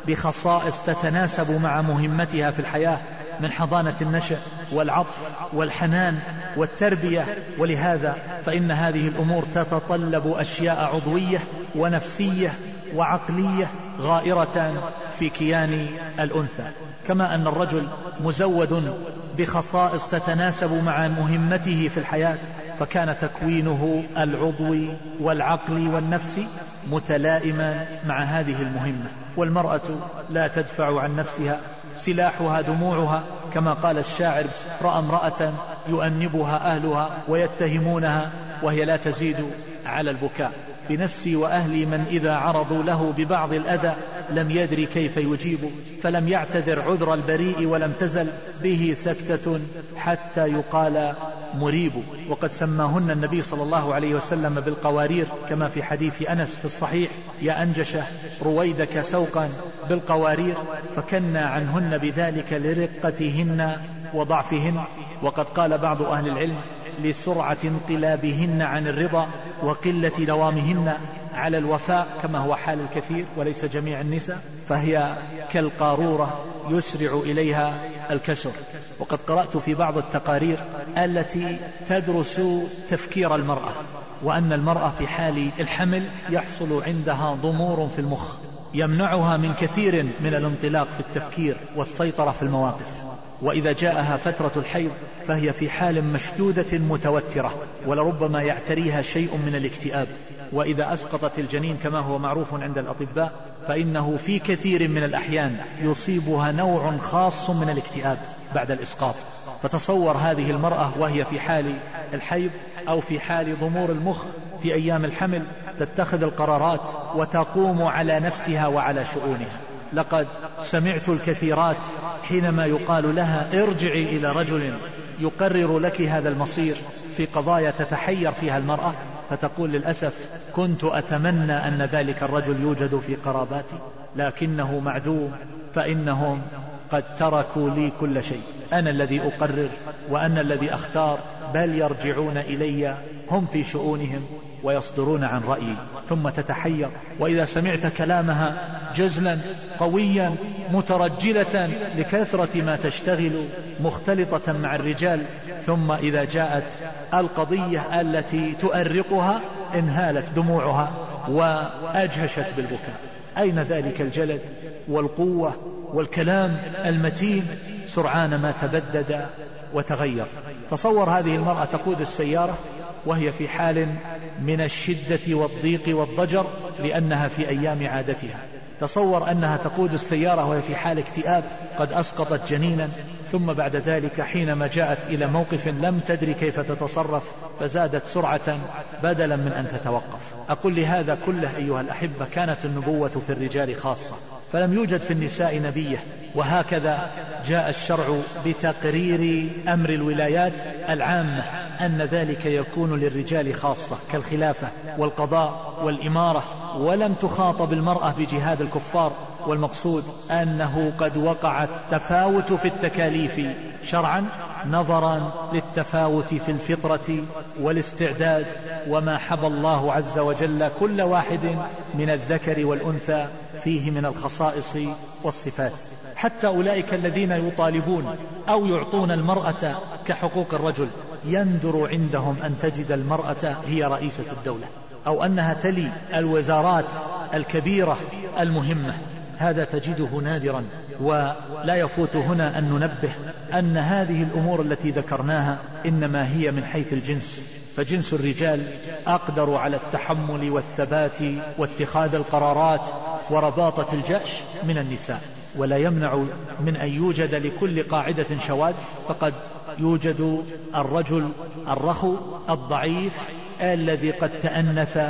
بخصائص تتناسب مع مهمتها في الحياة، من حضانة النشأ والعطف والحنان والتربية. ولهذا فإن هذه الأمور تتطلب أشياء عضوية ونفسية وعقلية غائرة في كيان الأنثى. كما أن الرجل مزود بخصائص تتناسب مع مهمته في الحياة، فكان تكوينه العضوي والعقلي والنفسي متلائما مع هذه المهمة. والمرأة لا تدفع عن نفسها، سلاحها دموعها، كما قال الشاعر: رأى امرأة يؤنبها أهلها ويتهمونها وهي لا تزيد على البكاء. بنفسي وأهلي من إذا عرضوا له ببعض الأذى لم يدري كيف يجيب، فلم يعتذر عذر البريء ولم تزل به سكتة حتى يقال مريب. وقد سماهن النبي صلى الله عليه وسلم بالقوارير، كما في حديث أنس في الصحيح: يا أنجشة رويدك سوقا بالقوارير، فكنا عنهن بذلك لرقتهن وضعفهن. وقد قال بعض أهل العلم: لسرعة انقلابهن عن الرضا وقلة دوامهن على الوفاء، كما هو حال الكثير وليس جميع النساء، فهي كالقارورة يسرع إليها الكسر. وقد قرأت في بعض التقارير التي تدرس تفكير المرأة، وأن المرأة في حال الحمل يحصل عندها ضمور في المخ يمنعها من كثير من الانطلاق في التفكير والسيطرة في المواقف. وإذا جاءها فترة الحيض فهي في حال مشدودة متوترة، ولربما يعتريها شيء من الاكتئاب. وإذا أسقطت الجنين كما هو معروف عند الأطباء، فإنه في كثير من الأحيان يصيبها نوع خاص من الاكتئاب بعد الإسقاط. فتصور هذه المرأة وهي في حال الحيض أو في حال ضمور المخ في أيام الحمل، تتخذ القرارات وتقوم على نفسها وعلى شؤونها. لقد سمعت الكثيرات حينما يقال لها: ارجعي إلى رجل يقرر لك هذا المصير في قضايا تتحير فيها المرأة، فتقول: للأسف كنت أتمنى أن ذلك الرجل يوجد في قراباتي، لكنه معدوم، فإنهم قد تركوا لي كل شيء. أنا الذي أقرر وأنا الذي أختار، بل يرجعون إلي هم في شؤونهم ويصدرون عن رأيي. ثم تتحير، وإذا سمعت كلامها جزلا قويا مترجلة لكثرة ما تشتغل مختلطة مع الرجال، ثم إذا جاءت القضية التي تؤرقها انهالت دموعها وأجهشت بالبكاء. أين ذلك الجلد والقوة والكلام المتين؟ سرعان ما تبدد وتغير. تصور هذه المرأة تقود السيارة وهي في حال من الشدة والضيق والضجر لأنها في أيام عادتها. تصور أنها تقود السيارة وهي في حال اكتئاب، قد أسقطت جنينا، ثم بعد ذلك حينما جاءت إلى موقف لم تدري كيف تتصرف فزادت سرعة بدلا من أن تتوقف. أقول لهذا كله أيها الأحبة كانت النبوة في الرجال خاصة، فلم يوجد في النساء نبية. وهكذا جاء الشرع بتقرير أمر الولايات العامة أن ذلك يكون للرجال خاصة، كالخلافة والقضاء والإمارة، ولم تخاطب المرأة بجهاد الكفار. والمقصود أنه قد وقع التفاوت في التكاليف شرعا نظرا للتفاوت في الفطرة والاستعداد، وما حبى الله عز وجل كل واحد من الذكر والأنثى فيه من الخصائص والصفات. حتى أولئك الذين يطالبون أو يعطون المرأة كحقوق الرجل يندر عندهم أن تجد المرأة هي رئيسة الدولة أو أنها تلي الوزارات الكبيرة المهمة. هذا تجده نادرا. ولا يفوت هنا أن ننبه أن هذه الأمور التي ذكرناها إنما هي من حيث الجنس، فجنس الرجال أقدر على التحمل والثبات واتخاذ القرارات ورباطة الجأش من النساء، ولا يمنع من أن يوجد لكل قاعدة شواذ، فقد يوجد الرجل الرخو الضعيف الذي قد تأنث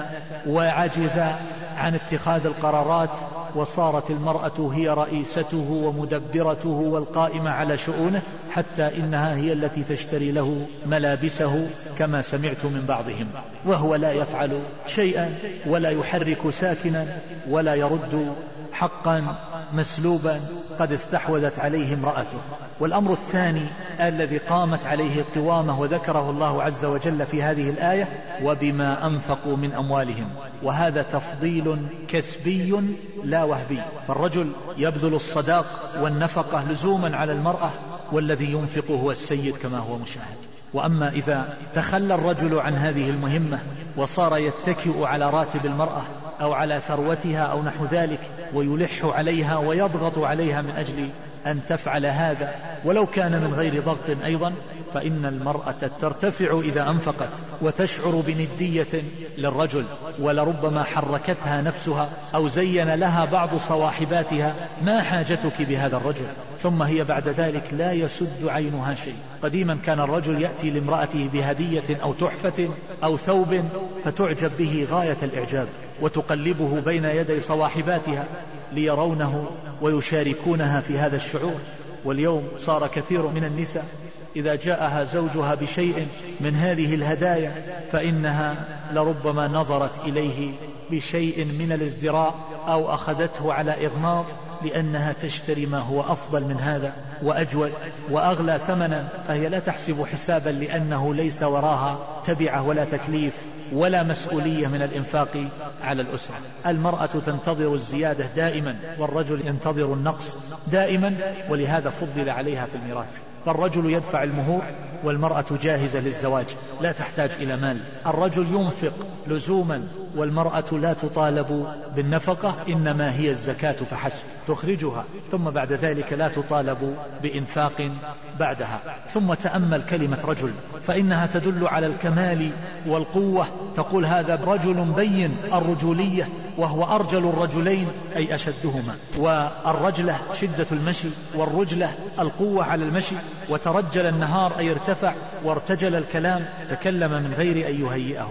وعجز عن اتخاذ القرارات، وصارت المرأة هي رئيسته ومدبرته والقائمة على شؤونه، حتى إنها هي التي تشتري له ملابسه كما سمعت من بعضهم، وهو لا يفعل شيئا ولا يحرك ساكنا ولا يرد حقا مسلوبا قد استحوذت عليه امرأته. والأمر الثاني الذي قامت عليه القوامة وذكره الله عز وجل في هذه الآية: وبما أنفقوا من أموالهم، وهذا تفضيل كسبي لا وهبي، فالرجل يبذل الصداق والنفقة لزوما على المرأة، والذي ينفق هو السيد كما هو مشاهد. وأما إذا تخلى الرجل عن هذه المهمة وصار يتكئ على راتب المرأة أو على ثروتها أو نحو ذلك ويلح عليها ويضغط عليها من أجل أن تفعل هذا ولو كان من غير ضغط أيضا، فإن المرأة ترتفع إذا أنفقت وتشعر بندية للرجل، ولربما حركتها نفسها أو زين لها بعض صواحباتها: ما حاجتك بهذا الرجل؟ ثم هي بعد ذلك لا يسد عينها شيء. قديما كان الرجل يأتي لامرأته بهدية أو تحفة أو ثوب فتعجب به غاية الإعجاب وتقلبه بين يدي صواحباتها ليرونه ويشاركونها في هذا الشعور. واليوم صار كثير من النساء إذا جاءها زوجها بشيء من هذه الهدايا فإنها لربما نظرت إليه بشيء من الازدراء أو أخذته على إغماض، لأنها تشتري ما هو أفضل من هذا وأجود وأغلى ثمنا، فهي لا تحسب حسابا لأنه ليس وراها تبعة ولا تكليف ولا مسؤولية من الإنفاق على الأسرة. المرأة تنتظر الزيادة دائما والرجل ينتظر النقص دائما، ولهذا فضل عليها في الميراث. فالرجل يدفع المهور والمرأة جاهزة للزواج لا تحتاج إلى مال. الرجل ينفق لزوما والمرأة لا تطالب بالنفقة، إنما هي الزكاة فحسب تخرجها، ثم بعد ذلك لا تطالب بإنفاق بعدها. ثم تأمل كلمة رجل فإنها تدل على الكمال والقوة. تقول هذا رجل بين الرجولية، وهو أرجل الرجلين أي أشدهما، والرجلة شدة المشي، والرجلة القوة على المشي. وترجل النهار أي ارتفع، وارتجل الكلام تكلم من غير أن يهيئه.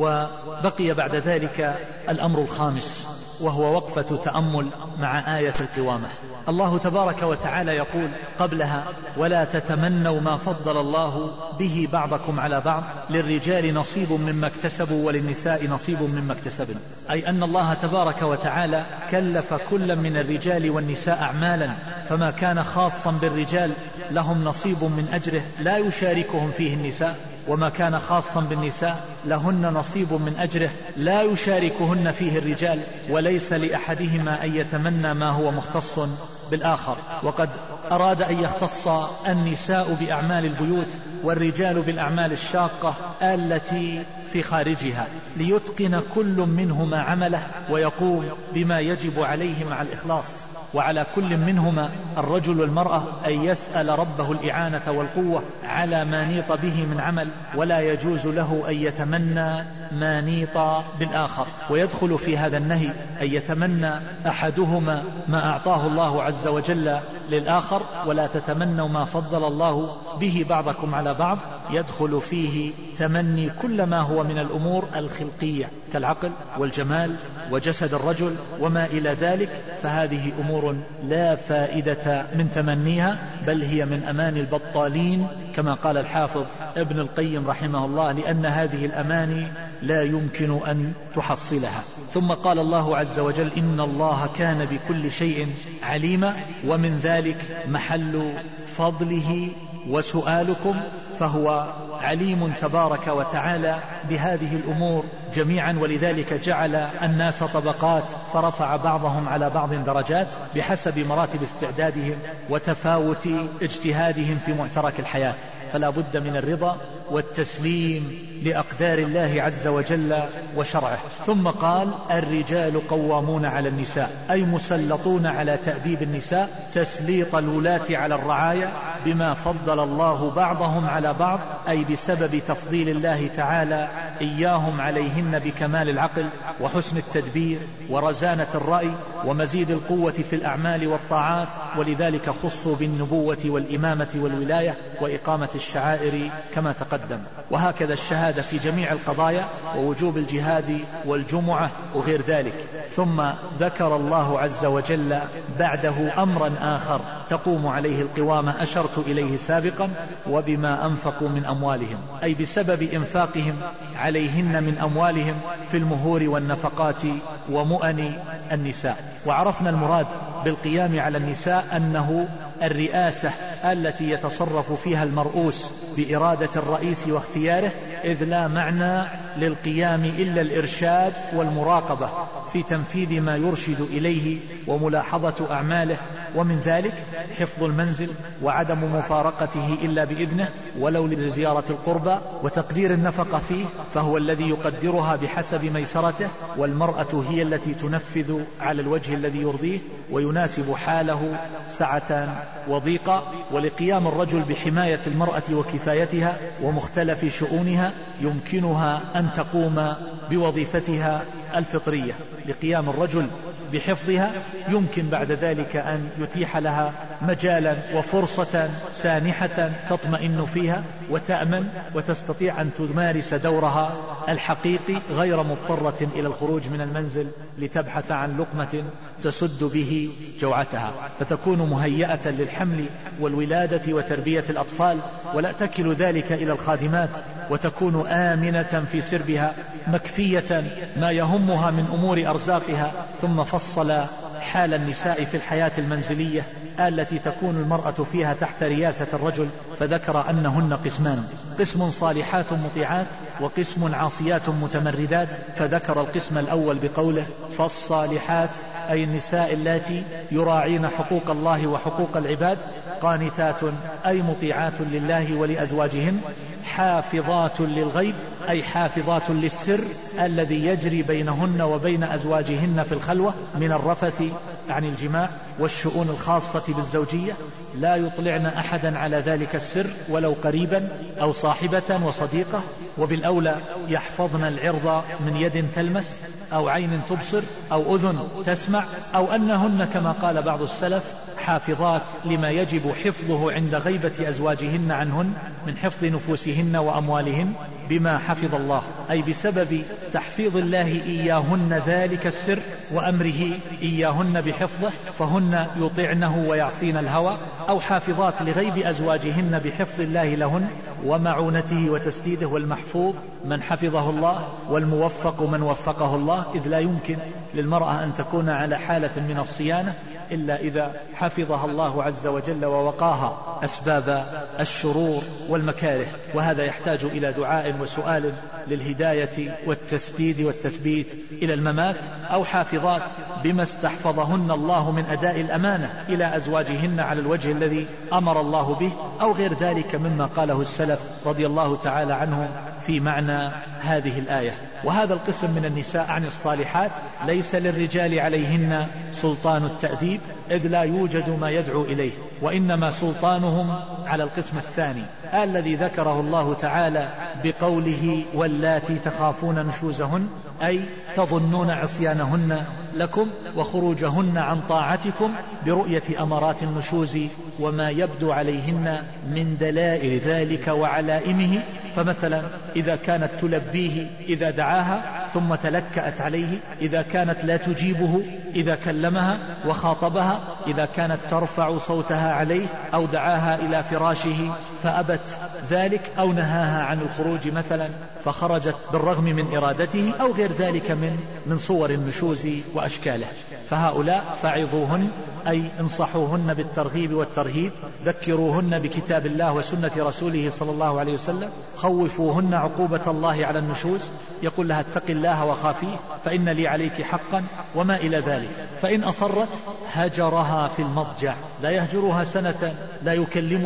وبقي بعد ذلك الأمر الخامس، وهو وقفة تأمل مع آية القوامة. الله تبارك وتعالى يقول قبلها: ولا تتمنوا ما فضل الله به بعضكم على بعض، للرجال نصيب مما اكتسبوا وللنساء نصيب مما اكتسبن. أي أن الله تبارك وتعالى كلف كل من الرجال والنساء أعمالا، فما كان خاصا بالرجال لهم نصيب من أجره لا يشاركهم فيه النساء، وما كان خاصا بالنساء لهن نصيب من أجره لا يشاركهن فيه الرجال، وليس لأحدهما أن يتمنى ما هو مختص بالآخر. وقد أراد أن يختص النساء بأعمال البيوت والرجال بالأعمال الشاقة التي في خارجها، ليتقن كل منهما عمله ويقوم بما يجب عليه مع الإخلاص. وعلى كل منهما الرجل والمرأة أن يسأل ربه الإعانة والقوة على ما نيط به من عمل، ولا يجوز له أن يتمنى ما نيط بالآخر. ويدخل في هذا النهي أن يتمنى أحدهما ما أعطاه الله عز وجل للآخر، ولا تتمنوا ما فضل الله به بعضكم على بعض. يدخل فيه تمني كل ما هو من الأمور الخلقية كالعقل والجمال وجسد الرجل وما إلى ذلك، فهذه أمور لا فائدة من تمنيها، بل هي من أماني البطالين كما قال الحافظ ابن القيم رحمه الله، لأن هذه الأماني لا يمكن أن تحصلها. ثم قال الله عز وجل: إن الله كان بكل شيء عليما. ومن ذلك محل فضله وسؤالكم، فهو عليم تبارك وتعالى بهذه الأمور جميعا، ولذلك جعل الناس طبقات فرفع بعضهم على بعض درجات بحسب مراتب استعدادهم وتفاوت اجتهادهم في معترك الحياة. فلا بد من الرضا والتسليم لأقدار الله عز وجل وشرعه. ثم قال الرجال قوامون على النساء، أي مسلطون على تأديب النساء تسليط الولاة على الرعايا بما فضل الله بعضهم على بعض، أي بسبب تفضيل الله تعالى إياهم عليهن بكمال العقل وحسن التدبير ورزانة الرأي ومزيد القوة في الأعمال والطاعات، ولذلك خصوا بالنبوة والإمامة والولاية وإقامة الشعائر كما تقدم. وهكذا الشهادة في جميع القضايا ووجوب الجهاد والجمعة وغير ذلك. ثم ذكر الله عز وجل بعده أمرا آخر تقوم عليه القوامة أشرت إليه سابقا، وبما أنفقوا من أموالهم، أي بسبب إنفاقهم عليهن من أموالهم في المهور والنفقات ومؤن النساء. وعرفنا المراد بالقيام على النساء أنه الرئاسة التي يتصرف فيها المرؤوس بإرادة الرئيس واختياره، إذ لا معنى للقيام إلا الإرشاد والمراقبة في تنفيذ ما يرشد إليه وملاحظة أعماله، ومن ذلك حفظ المنزل وعدم مفارقته إلا بإذنه ولو لزيارة القربى، وتقدير النفقة فيه فهو الذي يقدرها بحسب ميسرته، والمرأة هي التي تنفذ على الوجه الذي يرضيه ويناسب حاله سعة وضيقة. ولقيام الرجل بحماية المرأة وكفايتها ومختلف شؤونها يمكنها أن تقوم بوظيفتها الفطرية. لقيام الرجل بحفظها يمكن بعد ذلك أن يتيح لها مجالا وفرصة سانحة تطمئن فيها وتأمن وتستطيع أن تمارس دورها الحقيقي غير مضطرة إلى الخروج من المنزل لتبحث عن لقمة تسد به جوعتها، فتكون مهيئة للحمل والولادة وتربية الأطفال، ولا تكل ذلك إلى الخادمات، وتكون آمنة في سربها مكفية ما يهمها من أمور أرزاقها. ثم فصل حال النساء في الحياة المنزلية التي تكون المرأة فيها تحت رياسة الرجل، فذكر أنهن قسمان: قسم صالحات مطيعات، وقسم عاصيات متمردات. فذكر القسم الأول بقوله فالصالحات، أي النساء اللاتي يراعين حقوق الله وحقوق العباد، قانتات أي مطيعات لله ولأزواجهن، حافظات للغيب أي حافظات للسر الذي يجري بينهن وبين أزواجهن في الخلوة من الرفث عن الجماع والشؤون الخاصة بالزوجية، لا يطلعن أحدا على ذلك السر ولو قريبا أو صاحبة وصديقة، وبالأولى يحفظن العرض من يد تلمس أو عين تبصر أو أذن تسمع، أو أنهن كما قال بعض السلف حافظات لما يجب حفظه عند غيبة أزواجهن عنهن من حفظ نفوسهن وأموالهن بما حفظ الله، أي بسبب تحفيظ الله إياهن ذلك السر وأمره إياهن بحفظه، فهن يطعنه ويعصين الهوى. أو حافظات لغيب أزواجهن بحفظ الله لهن ومعونته وتسديده، والمحفوظ من حفظه الله والموفق من وفقه الله، إذ لا يمكن للمرأة أن تكون على حالة من الصيانة إلا إذا حفظها الله عز وجل ووقاها أسباب الشرور والمكاره. وهذا يحتاج إلى دعاء وسؤال للهداية والتسديد والتثبيت إلى الممات. أو حافظات بما استحفظهن الله من أداء الأمانة إلى أزواجهن على الوجه الذي أمر الله به، أو غير ذلك مما قاله السلف رضي الله تعالى عنهم في معنى هذه الآية. وهذا القسم من النساء عن الصالحات ليس للرجال عليهن سلطان التأديب، إذ لا يوجد ما يدعو إليه، وإنما سلطانهم على القسم الثاني الذي ذكره الله تعالى بقوله واللاتي تخافون نشوزهن، أي تظنون عصيانهن لكم وخروجهن عن طاعتكم برؤية أمارات النشوز وما يبدو عليهن من دلائل ذلك وعلائمه. فمثلا إذا كانت تلبيه إذا دعاها ثم تلكأت عليه، إذا كانت لا تجيبه إذا كلمها وخاطبها، إذا كانت ترفع صوتها عليه أو دعاها إلى فراشه فأبت ذلك، أو نهاها عن الخروج مثلا فخرجت بالرغم من إرادته، أو غير ذلك من صور النشوز وأشكاله. فهؤلاء فعظوهن، أي انصحوهن بالترغيب والترهيب، ذكروهن بكتاب الله وسنة رسوله صلى الله عليه وسلم، خوفوهن عقوبة الله على النشوز، يقول لها اتق الله وخافيه فإن لي عليك حقا وما إلى ذلك. فإن أصرت هجرها في المضجع، لا يهجرها سنة، لا يكلمها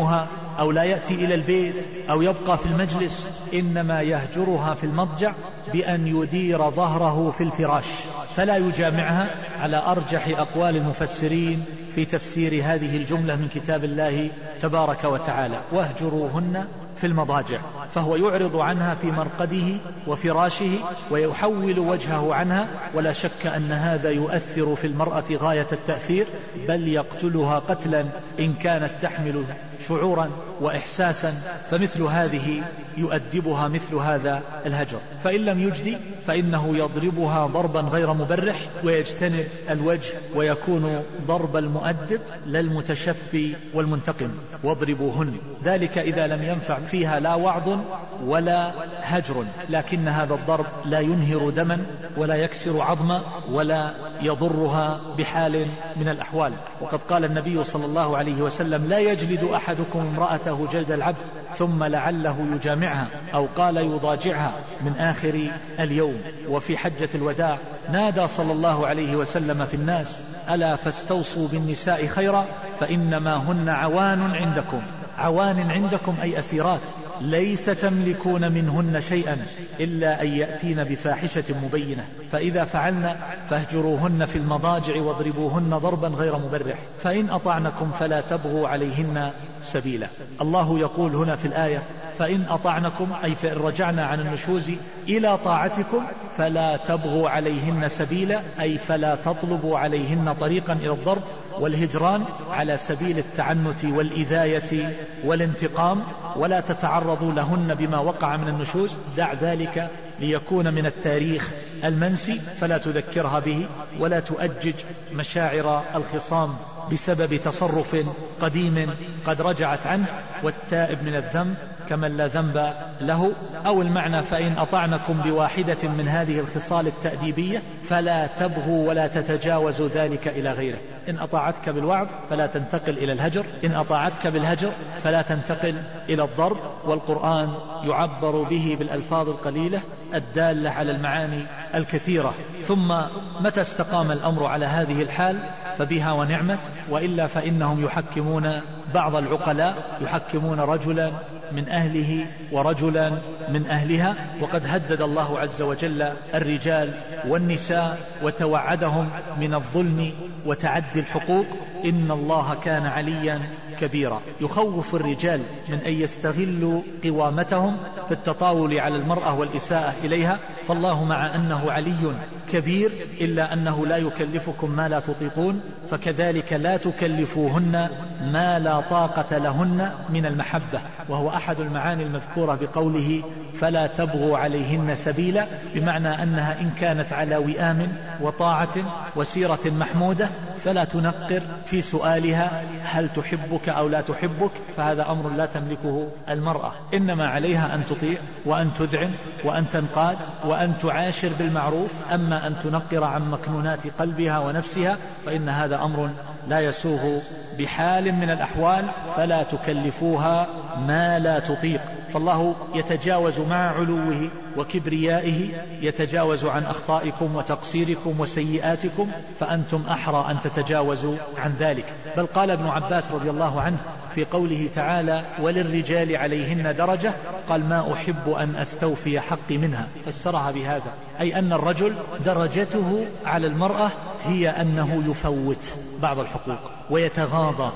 أو لا يأتي إلى البيت أو يبقى في المجلس، إنما يهجرها في المضجع بأن يدير ظهره في الفراش فلا يجامعها، على أرجح أقوال المفسرين في تفسير هذه الجملة من كتاب الله تبارك وتعالى: واهجروهن في المضاجع. فهو يعرض عنها في مرقده وفراشه ويحول وجهه عنها، ولا شك أن هذا يؤثر في المرأة غاية التأثير، بل يقتلها قتلا إن كانت تحمل شعورا وإحساسا، فمثل هذه يؤدبها مثل هذا الهجر. فإن لم يجدي فإنه يضربها ضربا غير مبرح ويجتنب الوجه، ويكون ضرب المؤدب لا المتشفي والمنتقم: واضربوهن. ذلك إذا لم ينفع فيها لا وعظ ولا هجر، لكن هذا الضرب لا ينهر دما ولا يكسر عظما ولا يضرها بحال من الأحوال. وقد قال النبي صلى الله عليه وسلم: لا يجلد أحدكم امرأته جلد العبد ثم لعله يجامعها، أو قال يضاجعها من آخر اليوم. وفي حجة الوداع نادى صلى الله عليه وسلم في الناس: ألا فاستوصوا بالنساء خيرا فإنما هن عوان عندكم. عوان عندكم أي أسيرات، ليس تملكون منهن شيئا إلا أن يأتين بفاحشة مبينة، فإذا فعلن فاهجروهن في المضاجع واضربوهن ضربا غير مبرح، فإن أطعنكم فلا تبغوا عليهن سبيلا. الله يقول هنا في الآية: فإن أطعنكم، أي فإن رجعنا عن النشوز إلى طاعتكم فلا تبغوا عليهن سبيلا، أي فلا تطلبوا عليهن طريقا إلى الضرب والهجران على سبيل التعنت والإذاية والانتقام، ولا تتعرضوا لهن بما وقع من النشوز. دع ذلك ليكون من التاريخ المنسي، فلا تذكرها به ولا تؤجج مشاعر الخصام بسبب تصرف قديم قد رجعت عنه، والتائب من الذنب كمن لا ذنب له. أو المعنى: فإن أطعنكم بواحدة من هذه الخصال التأديبية فلا تبغوا ولا تتجاوزوا ذلك إلى غيره. إن أطاعتك بالوعظ فلا تنتقل إلى الهجر، إن أطاعتك بالهجر فلا تنتقل إلى الضرب. والقرآن يعبر به بالألفاظ القليلة الدالة على المعاني الكثيرة. ثم متى استقام الأمر على هذه الحال فبها ونعمت، وإلا فإنهم يحكمون بعض العقلاء، يحكمون رجلا من أهله ورجلا من أهلها. وقد هدد الله عز وجل الرجال والنساء وتوعدهم من الظلم وتعدي الحقوق: إن الله كان عليا كبيرا. يخوف الرجال من أن يستغلوا قوامتهم في التطاول على المرأة والإساءة إليها، فالله مع أنه علي كبير إلا أنه لا يكلفكم ما لا تطيقون، فكذلك لا تكلفوهن ما لا طاقة لهن من المحبة، وهو أحد المعاني المذكورة بقوله: فلا تبغوا عليهن سبيلا، بمعنى أنها إن كانت على وئام وطاعة وسيرة محمودة فلا تنقر في سؤالها هل تحبك أو لا تحبك، فهذا أمر لا تملكه المرأة، إنما عليها أن تطيع وأن تذعن وأن تنقاد وأن تعاشر بالمعروف. أما أن تنقر عن مكنونات قلبها ونفسها فإن هذا أمر لا يسوغ بحال من الأحوال، فلا تكلفوها ما لا تطيق. فالله يتجاوز مع علوه وكبريائه، يتجاوز عن أخطائكم وتقصيركم وسيئاتكم، فأنتم أحرى أن تتجاوزوا عن ذلك. بل قال ابن عباس رضي الله عنه في قوله تعالى: وللرجال عليهن درجة، قال: ما أحب أن أستوفي حقي منها، فسرها بهذا، أي أن الرجل درجته على المرأة هي أنه يفوت بعض الحقوق ويتغاضى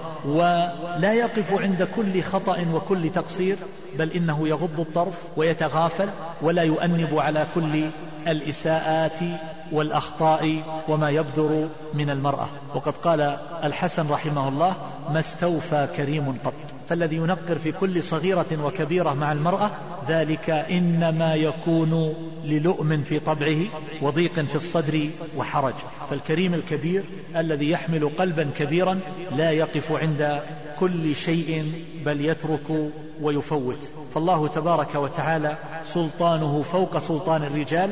ولا يقف عند كل خطأ وكل تقصير، بل إنه يغض الطرف ويتغافل ولا يؤنب على كل الإساءات والأخطاء وما يبدر من المرأة. وقد قال الحسن رحمه الله: ما استوفى كريم قط. فالذي ينقر في كل صغيرة وكبيرة مع المرأة ذلك إنما يكون للؤم في طبعه وضيق في الصدر وحرج. فالكريم الكبير الذي يحمل قلبا كبيرا لا يقف عند كل شيء بل يترك ويفوت. فالله تبارك وتعالى سلطانه فوق سلطان الرجال،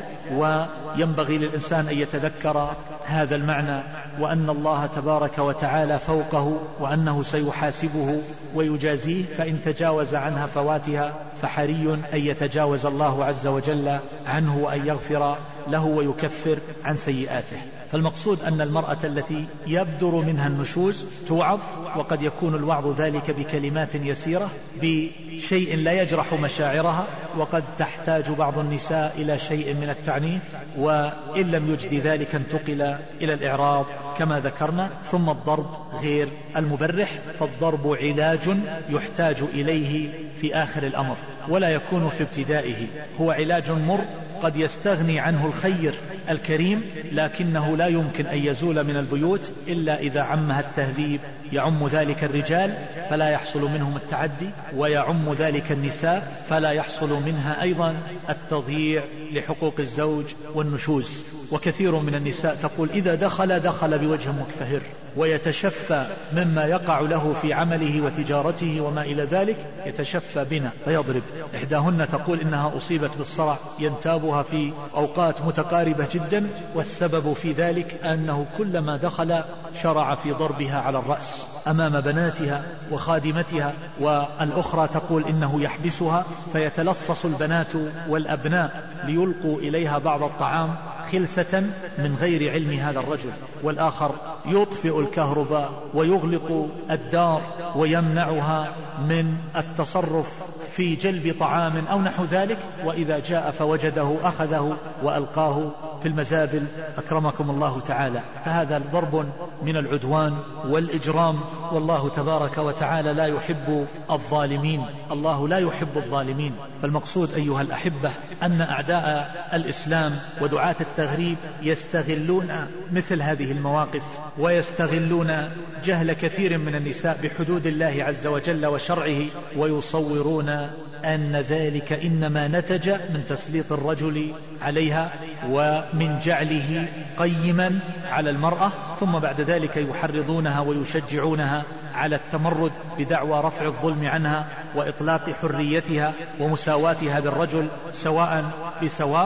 وينبغي للإنسان أن يتذكر هذا المعنى، وأن الله تبارك وتعالى فوقه، وأنه سيحاسبه ويجازيه، فإن تجاوز عنها فواتها فحري أن يتجاوز الله عز وجل عنه وأن يغفر له ويكفر عن سيئاته. فالمقصود أن المرأة التي يبدر منها النشوز توعظ، وقد يكون الوعظ ذلك بكلمات يسيرة بشيء لا يجرح مشاعرها، وقد تحتاج بعض النساء إلى شيء من التعنيف، وإن لم يجدي ذلك انتقل إلى الإعراض كما ذكرنا. ثم الضرب غير المبرح، فالضرب علاج يحتاج إليه في آخر الأمر ولا يكون في ابتدائه، هو علاج مر قد يستغني عنه الخير الكريم، لكنه لا يمكن أن يزول من البيوت إلا إذا عمها التهذيب، يعم ذلك الرجال فلا يحصل منهم التعدي، ويعم ذلك النساء فلا يحصل منها أيضا التضييع لحقوق الزوج والنشوز. وكثير من النساء تقول إذا دخل بوجه مكفهر ويتشفى مما يقع له في عمله وتجارته وما إلى ذلك، يتشفى بنا فيضرب. إحداهن تقول إنها أصيبت بالصرع ينتابها في أوقات متقاربة جدا، والسبب في ذلك أنه كلما دخل شرع في ضربها على الرأس أمام بناتها وخادمتها، والأخرى تقول إنه يحبسها فيتلصص البنات والأبناء ليلقوا إليها بعض الطعام خلسة من غير علم هذا الرجل، والآخر يطفئ الكهرباء ويغلق الدار ويمنعها من التصرف في جلب طعام أو نحو ذلك، وإذا جاء فوجده أخذه وألقاه في المزابل أكرمكم الله تعالى. فهذا ضرب من العدوان والإجرام، والله تبارك وتعالى لا يحب الظالمين، الله لا يحب الظالمين. فالمقصود أيها الأحبة أن أعداء الإسلام ودعاة التغريب يستغلون مثل هذه المواقف، ويستغلون جهل كثير من النساء بحدود الله عز وجل وشرعه، ويصورون أن ذلك إنما نتج من تسليط الرجل عليها ومن جعله قيما على المرأة، ثم بعد ذلك يحرضونها ويشجعونها على التمرد بدعوى رفع الظلم عنها وإطلاق حريتها ومساواتها بالرجل سواء بسواء.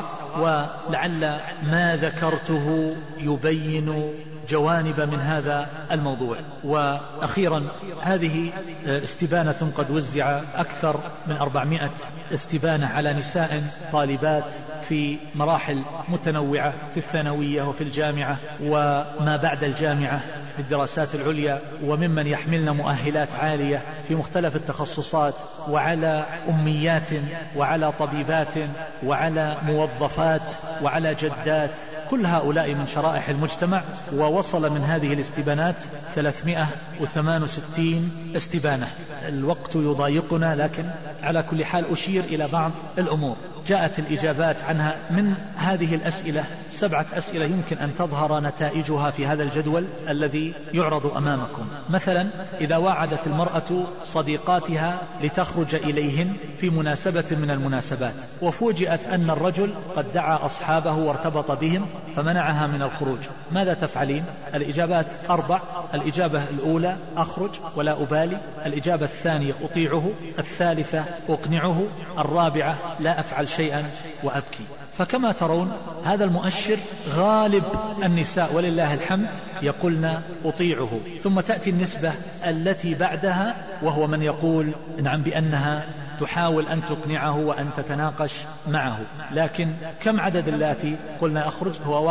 ولعل ما ذكرته يبين جوانب من هذا الموضوع. وأخيرا، هذه استبانة قد وزع أكثر من 400 استبانة على نساء طالبات في مراحل متنوعة في الثانوية وفي الجامعة وما بعد الجامعة في الدراسات العليا، وممن يحملن مؤهلات عالية في مختلف التخصصات، وعلى أميات وعلى طبيبات وعلى موظفات وعلى جدات، كل هؤلاء من شرائح المجتمع. ووصل من هذه الاستبانات 368 استبانة. الوقت يضايقنا، لكن على كل حال أشير إلى بعض الأمور. جاءت الإجابات عنها من هذه الأسئلة 7 أسئلة يمكن أن تظهر نتائجها في هذا الجدول الذي يعرض أمامكم. مثلا، إذا وعدت المرأة صديقاتها لتخرج إليهن في مناسبة من المناسبات، وفوجئت أن الرجل قد دعا أصحابه وارتبط بهم فمنعها من الخروج، ماذا تفعلين؟ الإجابات 4. الإجابة الأولى أخرج ولا أبالي، الإجابة الثانية أطيعه، الثالثة أقنعه، الرابعة لا أفعل شيئا وأبكي. فكما ترون هذا المؤشر غالب النساء ولله الحمد يقولن أطيعه، ثم تأتي النسبة التي بعدها وهو من يقول نعم بأنها تحاول أن تقنعه وأن تتناقش معه. لكن كم عدد اللاتي قلنا أخرج؟ هو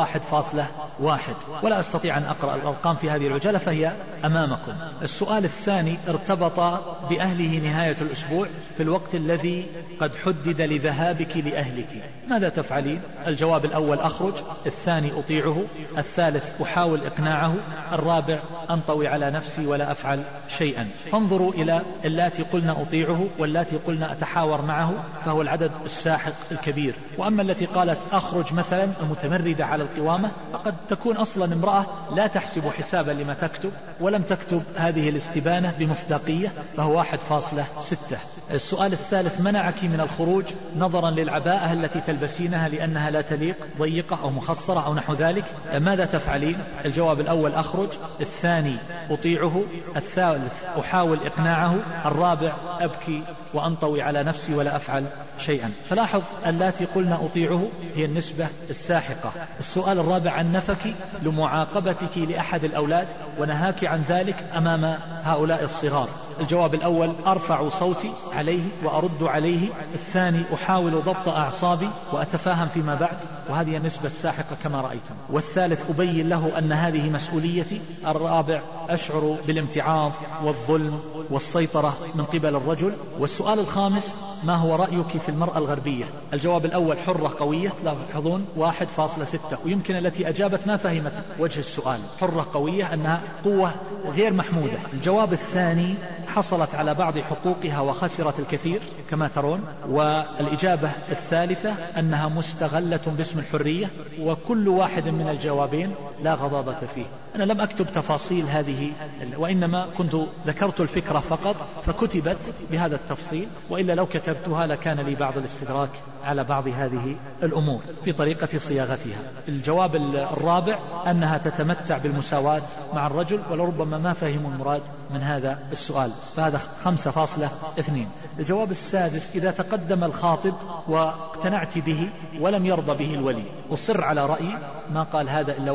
1.1، ولا أستطيع أن أقرأ الأرقام في هذه العجالة فهي أمامكم. السؤال الثاني ارتبط بأهله نهاية الأسبوع في الوقت الذي قد حدد لذهابك لأهلك، ماذا تفعلين؟ الجواب الأول أخرج، الثاني أطيعه، الثالث أحاول إقناعه، الرابع أنطوي على نفسي ولا أفعل شيئا. فانظروا إلى اللاتي قلنا أطيعه واللاتي قلنا أتحاور معه، فهو العدد الساحق الكبير. وأما التي قالت أخرج مثلا المتمردة على القوامة، فقد تكون أصلا امرأة لا تحسب حسابا لما تكتب ولم تكتب هذه الاستبانة بمصداقية، فهو 1.6. السؤال الثالث منعك من الخروج نظرا للعباءة التي تلبسينها لأنها لا تليق، ضيقة أو مخصرة أو نحو ذلك، ماذا تفعلين؟ الجواب الأول أخرج، الثاني أطيعه، الثالث أحاول إقناعه، الرابع أبكي وأنطوي على نفسي ولا أفعل شيئا. فلاحظ اللاتي قلنا أطيعه هي النسبة الساحقة. السؤال الرابع عن نفك لمعاقبتك لأحد الأولاد ونهاك عن ذلك أمام هؤلاء الصغار، الجواب الأول: أرفع صوتي عليه وأرد عليه. الثاني: أحاول ضبط أعصابي وأتفاهم فيما بعد، وهذه النسبة الساحقة كما رأيتم. والثالث: أبين له أن هذه مسؤوليتي. الرابع: أشعر بالامتعاض والظلم والسيطرة من قبل الرجل. والسؤال الخامس: ما هو رأيك في المرأة الغربية؟ الجواب الأول: حرة قوية، تلاحظون 1.6، ويمكن التي أجابت ما فهمت وجه السؤال. حرة قوية أنها قوة غير محمودة. الجواب الثاني: حصلت على بعض حقوقها وخسرت الكثير كما ترون. والإجابة الثالثة: أنها مستغلة باسم الحرية. وكل واحد من الجوابين لا غضاضة فيه. أنا لم أكتب تفاصيل هذه، وإنما كنت ذكرت الفكرة فقط فكتبت بهذا التفصيل، وإلا لو كتبتها لكان لي بعض الاستدراك على بعض هذه الأمور في طريقة صياغتها. الجواب الرابع: أنها تتمتع بالمساواة مع الرجل، ولربما ما فهموا المراد من هذا السؤال، فهذا 5.2. الجواب السادس: إذا تقدم الخاطب واقتنعت به ولم يرضى به الولي، أصر على رأيي، ما قال هذا إلا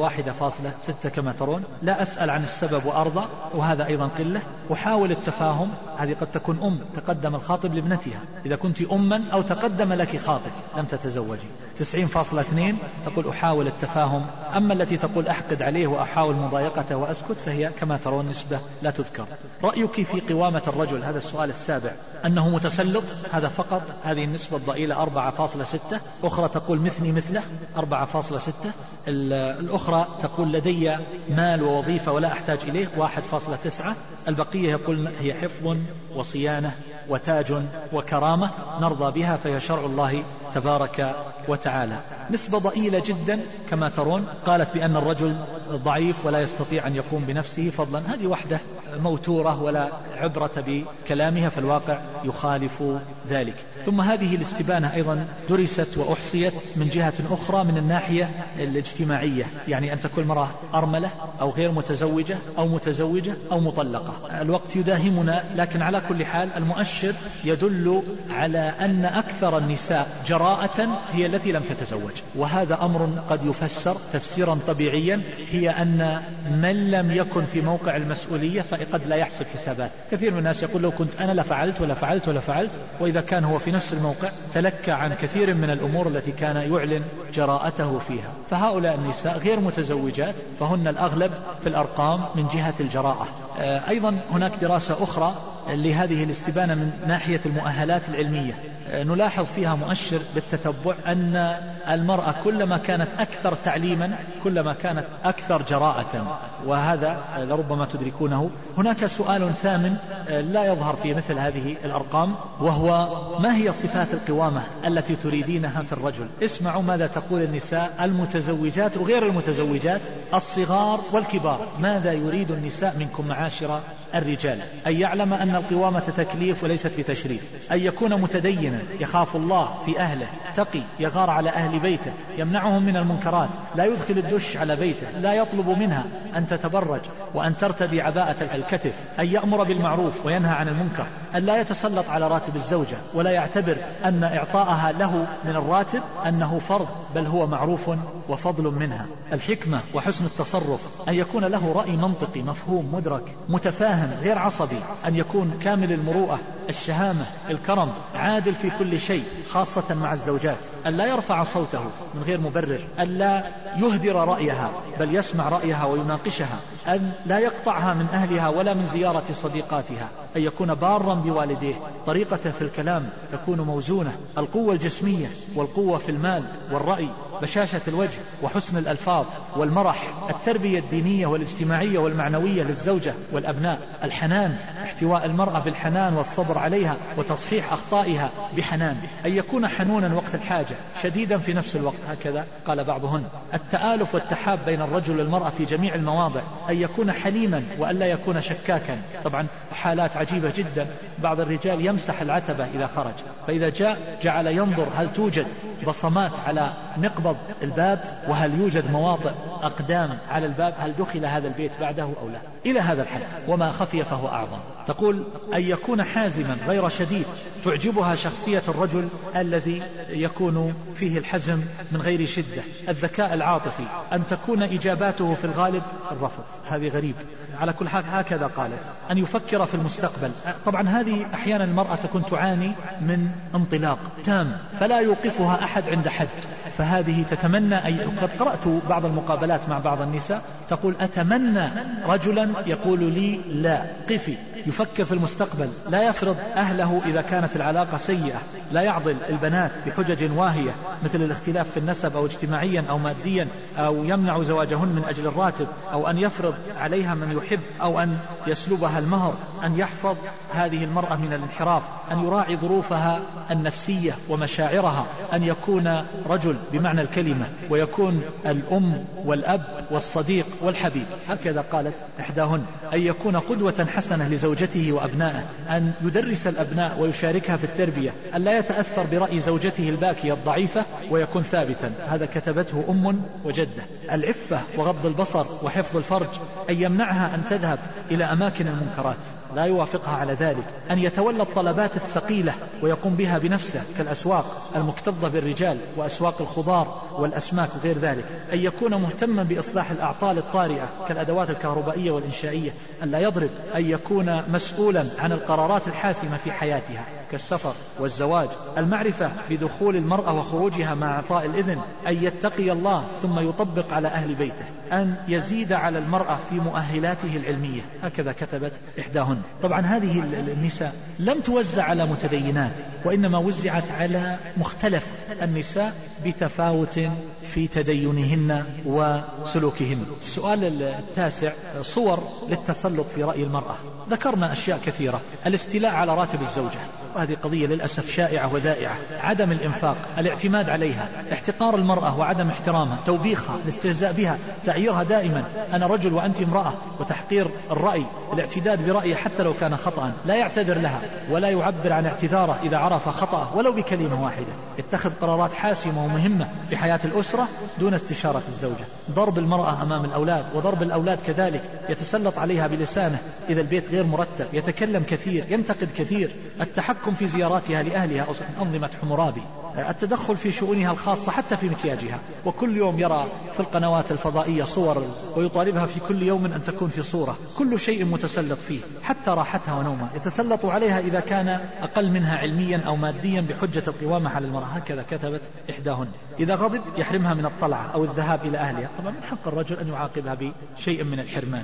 1.6 كما ترون. لا أسأل عن السبب وأرضى، وهذا أيضا قلة. أحاول التفاهم، هذه قد تكون تقدم الخاطب لابنتها، إذا كنت أما أو تقدم لك خاطب لم تتزوجي. 90.2 تقول أحاول التفاهم. أما التي تقول أحقد عليه وأحاول مضايقته وأسكت فهي كما ترون نسبة لا تذكر. رأيك في قوامة الرجل؟ هذا السؤال السابع. أنه متسلط، هذا فقط هذه النسبة الضئيلة 4.6. أخرى تقول مثله 4.6. الأخرى تقول لدي مال ووظيفة ولا أحتاج إليه 1.9. البقية يقول هي حفظ وصيانة وتاج وكرامة نرضى بها، فهي شرع الله تبارك وتعالى. نسبة ضئيلة جدا كما ترون قالت بأن الرجل ضعيف ولا يستطيع أن يقوم بنفسه فضلا. هذه وحدة موتورة ولا عبرة بكلامها، فالواقع يخالف ذلك. ثم هذه الاستبانة أيضا درست وأحصيت من جهة أخرى من الناحية الاجتماعية، يعني أن تكون مرأة أرملة أو غير متزوجة أو متزوجة أو مطلقة. الوقت يداهمنا، لكن على كل حال المؤشر يدل على أن أكثر النساء جراءة هي التي لم تتزوج، وهذا أمر قد يفسر تفسيرا طبيعيا، هي أن من لم يكن في موقع المسؤولية فقد لا يحسب حسابات. كثير من الناس يقول لو كنت أنا لفعلت ولا فعلت ولا فعلت، وإذا كان هو في نفس الموقع تلكى عن كثير من الأمور التي كان يعلن جراءته فيها. فهؤلاء النساء غير متزوجات فهن الأغلب في الأرقام من جهة الجراءة. أيضا هناك دراسة أخرى لهذه الاستبانة من ناحية المؤهلات العلمية، نلاحظ فيها مؤشر بالتتبع أن المرأة كلما كانت أكثر تعليما كلما كانت أكثر جراءة، وهذا لربما تدركونه. هناك سؤال ثامن لا يظهر في مثل هذه الأرقام، وهو: ما هي صفات القوامة التي تريدينها في الرجل؟ اسمعوا ماذا تقول النساء المتزوجات وغير المتزوجات، الصغار والكبار. ماذا يريد النساء منكم معاشر الرجال؟ أن يعلم أن القوامة تكليف وليست بتشريف، أن يكون متدينا يخاف الله في أهله، تقي، يغار على أهل بيته، يمنعهم من المنكرات، لا يدخل الدش على بيته، لا يطلب منها أن تتبرج وأن ترتدي عباءة الكتف، أن يأمر بالمعروف وينهى عن المنكر، أن لا يتسلط على راتب الزوجة ولا يعتبر أن إعطاءها له من الراتب أنه فرض، بل هو معروف وفضل منها. الحكمة وحسن التصرف، أن يكون له رأي منطقي مفهوم مدرك متفاهم غير عصبي، أن يكون كامل المروءة، الشهامة، الكرم، عادل في كل شيء خاصة مع الزوجات، أن لا يرفع صوته من غير مبرر، أن لا يهدر رأيها بل يسمع رأيها ويناقشها، أن لا يقطعها من أهلها ولا من زيارة صديقاتها، أن يكون بارا بوالديه، طريقته في الكلام تكون موزونة، القوة الجسمية والقوة في المال والرأي، بشاشة الوجه وحسن الألفاظ والمرح، التربية الدينية والاجتماعية والمعنوية للزوجة والأبناء، الحنان، احتواء المرأة بالحنان والصبر عليها وتصحيح أخطائها بحنان، أن يكون حنونا وقت الحاجة شديدا في نفس الوقت، هكذا قال بعضهن، التآلف والتحاب بين الرجل والمرأة في جميع المواضع، أن يكون حليما وأن لا يكون شكاكا. طبعا حالات عجيبة جدا، بعض الرجال يمسح العتبة إذا خرج، فإذا جاء جعل ينظر هل توجد بصمات على مقبض نقرض الباب وهل يوجد مواطئ أقدام على الباب، هل دخل هذا البيت بعده أو لا، إلى هذا الحد، وما خفي فهو أعظم. تقول أن يكون حازما غير شديد، تعجبها شخصية الرجل الذي يكون فيه الحزم من غير شدة، الذكاء العاطفي، أن تكون إجاباته في الغالب الرفض. هذه غريب. على كل حال هكذا قالت. أن يفكر في المستقبل. طبعا هذه أحيانا المرأة تكون تعاني من انطلاق تام فلا يوقفها أحد عند حد، فهذه تتمنى قد قرأت بعض المقابلات مع بعض النساء تقول أتمنى رجلا يقول لي لا قفي، يفكر في المستقبل، لا يفرض أهله إذا كانت العلاقة سيئة، لا يعضل البنات بحجج واهية مثل الاختلاف في النسب أو اجتماعيا أو ماديا، أو يمنع زواجهن من أجل الراتب، أو أن يفرض عليها من يحب، أو أن يسلبها المهر، أن يحفظ هذه المرأة من الانحراف، أن يراعي ظروفها النفسية ومشاعرها، أن يكون رجل بمعنى الكلمة، ويكون الأم والأب والصديق والحبيب. هكذا قالت إحداهن. أن يكون قدوة حسنة لزوجته وأبنائه، أن يدرس الأبناء ويشاركها في التربية، أن لا يتأثر برأي زوجته الباكية الضعيفة ويكون ثابتا. هذا كتبته أم وجدة. العفة وغض البصر وحفظ الفرج، أن يمنعها أن تذهب إلى أماكن المنكرات، لا يوافقها على ذلك. أن يتولى الطلبات الثقيلة ويقوم بها بنفسه كالأسواق المكتظة بالرجال وأسواق الخضار والأسماك وغير ذلك. أن يكون مهتما بإصلاح الأعطال الطارئة كالأدوات الكهربائية والإنشائية. أن لا يضرب. أن يكون مسؤولا عن القرارات الحاسمة في حياتها كالسفر والزواج. المعرفة بدخول المرأة وخروجها مع إعطاء الإذن. أن يتقي الله ثم يطبق على أهل بيته. أن يزيد على المرأة في مؤهلاته العلمية. هكذا كتبت إحداهن. طبعا هذه النساء لم توزع على متدينات، وإنما وزعت على مختلف النساء بتفاوت في تدينهن وسلوكهن. السؤال التاسع: صور للتسلط في رأي المرأة. ذكرنا أشياء كثيرة: الاستيلاء على راتب الزوجة، وهذه قضية للأسف شائعة وذائعة. عدم الإنفاق، الاعتماد عليها، احتقار المرأة وعدم احترامها، توبيخها، الاستهزاء بها، تعييرها دائما أنا رجل وأنت امرأة، وتحقير الرأي، الاعتداد برأيه حتى لو كان خطأ، لا يعتذر لها ولا يعبر عن اعتذاره إذا عرف خطأه ولو بكلمة واحدة، اتخذ قرارات حاسمة ومهمة في حياة الأسرة دون استشارة الزوجة. ضرب المرأة أمام الأولاد وضرب الأولاد كذلك، يتسلط عليها بلسانه إذا البيت غير مرتب، يتكلم كثير، ينتقد كثير، التحكم في زياراتها لأهلها أو أنظمة حمورابي، التدخل في شؤونها الخاصة حتى في مكياجها، وكل يوم يرى في القنوات الفضائية صور ويطالبها في كل يوم أن تكون في صورة، كل شيء متسلط فيه حتى راحتها ونومها، يتسلط عليها إذا كان أقل منها علميا أو ماديا بحجة القوامة على المرأة. هكذا كتبت إحداهن. إذا غضب يحرمها من الطلعة أو الذهاب إلى أهلها. طبعا من حق الرجل أن يعاقبها بشيء من الحرمان،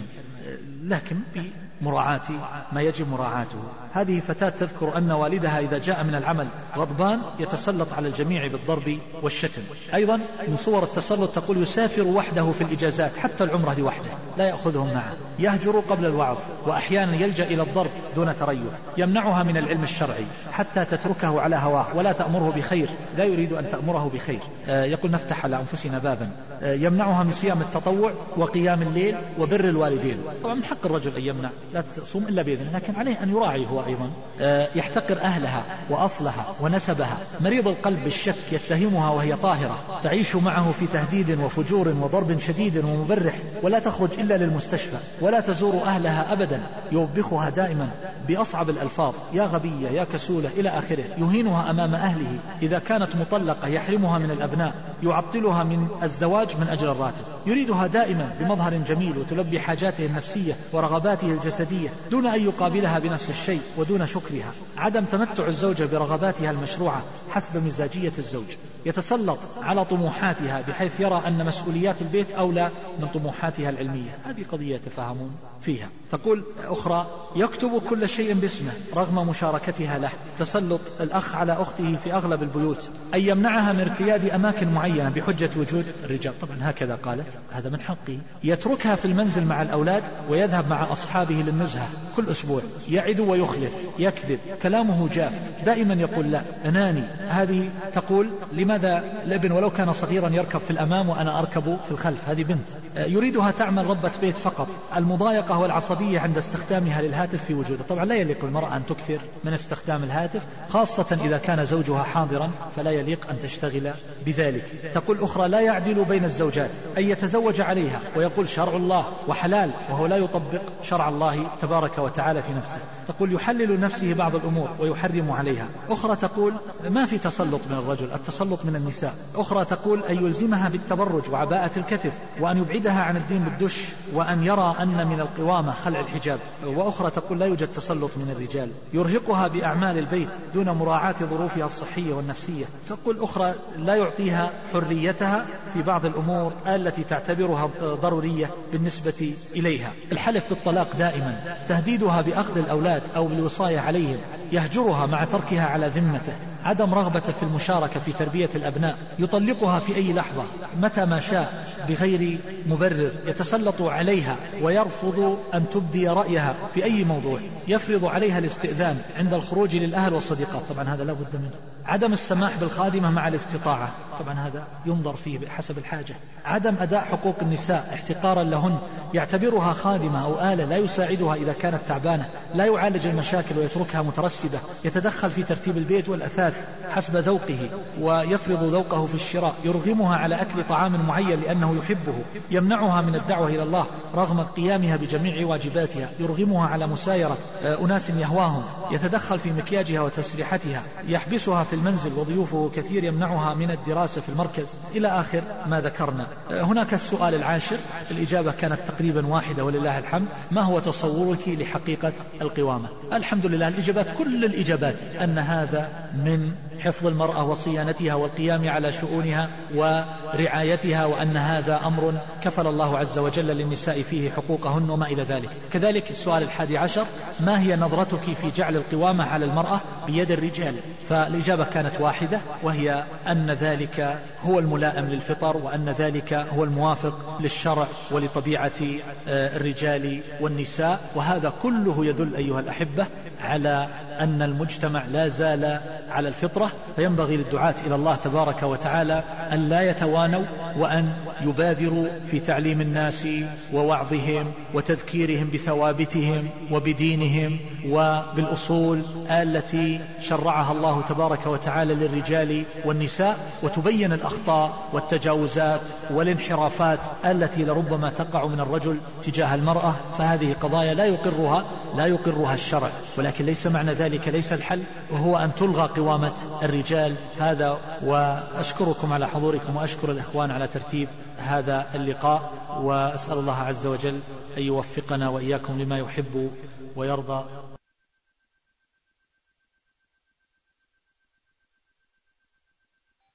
لكن بمراعاة ما يجب مراعاته. هذه فتاة تذكر أن والدها إذا جاء من العمل غضبان يتسلط على الجميع بالضرب والشتم. أيضا من صور التسلط تقول يسافر وحده في الإجازات، حتى العمرة لوحده لا يأخذهم معه، يهجر قبل الوعظ، وأحيانا يلجأ إلى الضرب دون تريث، يمنعها من العلم الشرعي حتى تتركه على هواه ولا تأمره بخير، لا يريد أن تأمره بخير. يقول نفتح على أنفسنا بابا. يمنعها من صيام التطوع وقيام الليل وبر الوالدين. طبعا من حق الرجل أن يمنع، لا تصوم إلا بإذن، لكن عليه أن يراعي هو أيضا. يحتقر أهلها وأصلها ونسبها. مريض القلب بالشك يتهمها وهي طاهرة، تعيش معه في تهديد وفجور وضرب شديد ومبرح، ولا تخرج إلا للمستشفى، ولا تزور أهلها أبدا، يوبخها دائما بأصعب الألفاظ، يا غبية يا كسولة إلى آخره. يهينها أمام أهله. إذا كانت مطلقة يحرمها من الأبناء، يعطلها من الزواج من أجل الراتب، يريدها دائما بمظهر جميل وتلبي حاجاته النفسية ورغباته الجسدية دون أن يقابلها بنفس الشيء ودون شكرها. عدم تمتع الزوجة برغباتها المشروعة حسب مزاجية الزوج. يتسلط على طموحاتها بحيث يرى أن مسؤوليات البيت أولى من طموحاتها العلمية. هذه قضية يتفاهمون فيها. تقول أخرى يكتب كل شيء باسمه رغم مشاركتها له. تسلط الأخ على أخته في أغلب البيوت. أن يمنعها من ارتياد أماكن معينة بحجة وجود الرجال. طبعا هكذا قالت، هذا من حقه. يتركها في المنزل مع الأولاد ويذهب مع أصحابه للنزهة كل أسبوع. يعد ويخلف، يكذب، كلامه جاف، دائما يقول لا، أناني. هذه تقول لماذا الابن ولو كان صغيرا يركب في الأمام وأنا أركب في الخلف؟ هذه بنت. يريدها تعمل ربة بيت فقط. المضايقة والعصبية عند استخدامها للهاتف في وجوده. طبعا لا يليق المرأة أن تكثر من استخدام الهاتف، خاصة إذا كان زوجها حاضرا فلا يليق أن تشتغل بذلك. تقول أخرى: لا يعدل بين الزوجات أن يتزوج عليها ويقول شرع الله وحلال وهو لا يطبق شرع الله تبارك وتعالى في نفسه. تقول: يحلل نفسه بعض الأمور ويحرم عليها. أخرى تقول: ما في تسلط من الرجل، التسلط من النساء. أخرى تقول: أن يلزمها بالتبرج وعباءة الكتف، وأن يبعدها عن الدين بالدش، وأن يرى أن من القوامة خلع الحجاب. وأخرى تقول: لا يوجد تسلط من الرجال، يرهقها بأعمال البيت دون مراعاة ظروفها الصحية والنفسية. تقول أخرى: لا يعطيها حريتها في بعض الأمور التي تعتبرها ضرورية بالنسبة إليها. الحلف بالطلاق دائما، تهديدها بأخذ الأولاد أو بالوصاية عليهم، يهجرها مع تركها على ذمته، عدم رغبة في المشاركة في تربية الأبناء، يطلقها في أي لحظة متى ما شاء بغير مبرر، يتسلط عليها ويرفض أن تبدي رأيها في أي موضوع، يفرض عليها الاستئذان عند الخروج للأهل والصديقات، طبعا هذا لا بد منه. عدم السماح بالخادمة مع الاستطاعة، طبعا هذا ينظر فيه بحسب الحاجة. عدم أداء حقوق النساء احتقارا لهن، يعتبرها خادمة أو آلة لا يساعدها إذا كانت تعبانة، لا يعالج المشاكل ويتركها مترسبة، يتدخل في ترتيب البيت والأثاث حسب ذوقه ويفرض ذوقه في الشراء، يرغمها على أكل طعام معين لأنه يحبه، يمنعها من الدعوة إلى الله رغم قيامها بجميع واجباتها، يرغمها على مسايرة أناس يهواهم، يتدخل في مكياجها وتسريحتها، يحبسها في المنزل وضيوفه كثير، يمنعها من الدراسة في المركز، إلى آخر ما ذكرنا. هناك السؤال العاشر، الإجابة كانت تقريبا واحدة ولله الحمد: ما هو تصورك لحقيقة القوامة؟ الحمد لله الإجابات كل الإجابات أن هذا من حفظ المرأة وصيانتها والقيام على شؤونها ورعايتها، وأن هذا أمر كفل الله عز وجل للنساء فيه حقوقهن وما إلى ذلك. كذلك السؤال 11: ما هي نظرتك في جعل القوامة على المرأة بيد الرجال؟ فالإجابة كانت واحدة، وهي أن ذلك هو الملائم للفطر، وأن ذلك هو الموافق للشرع ولطبيعة الرجال والنساء. وهذا كله يدل أيها الأحبة على أن المجتمع لا زال على الفطرة، فينبغي للدعاة إلى الله تبارك وتعالى أن لا يتوانوا، وأن يبادروا في تعليم الناس ووعظهم وتذكيرهم بثوابتهم وبدينهم وبالأصول التي شرعها الله تبارك وتعالى للرجال والنساء، وتبين الأخطاء والتجاوزات والانحرافات التي لربما تقع من الرجل تجاه المرأة. فهذه قضايا لا يقرها الشرع، ولكن ليس معنى ذلك ليس الحل وهو أن تلغى قوامة الرجال. هذا، وأشكركم على حضوركم، وأشكر الإخوان على ترتيب هذا اللقاء، وأسأل الله عز وجل أن يوفقنا وإياكم لما يحب ويرضى.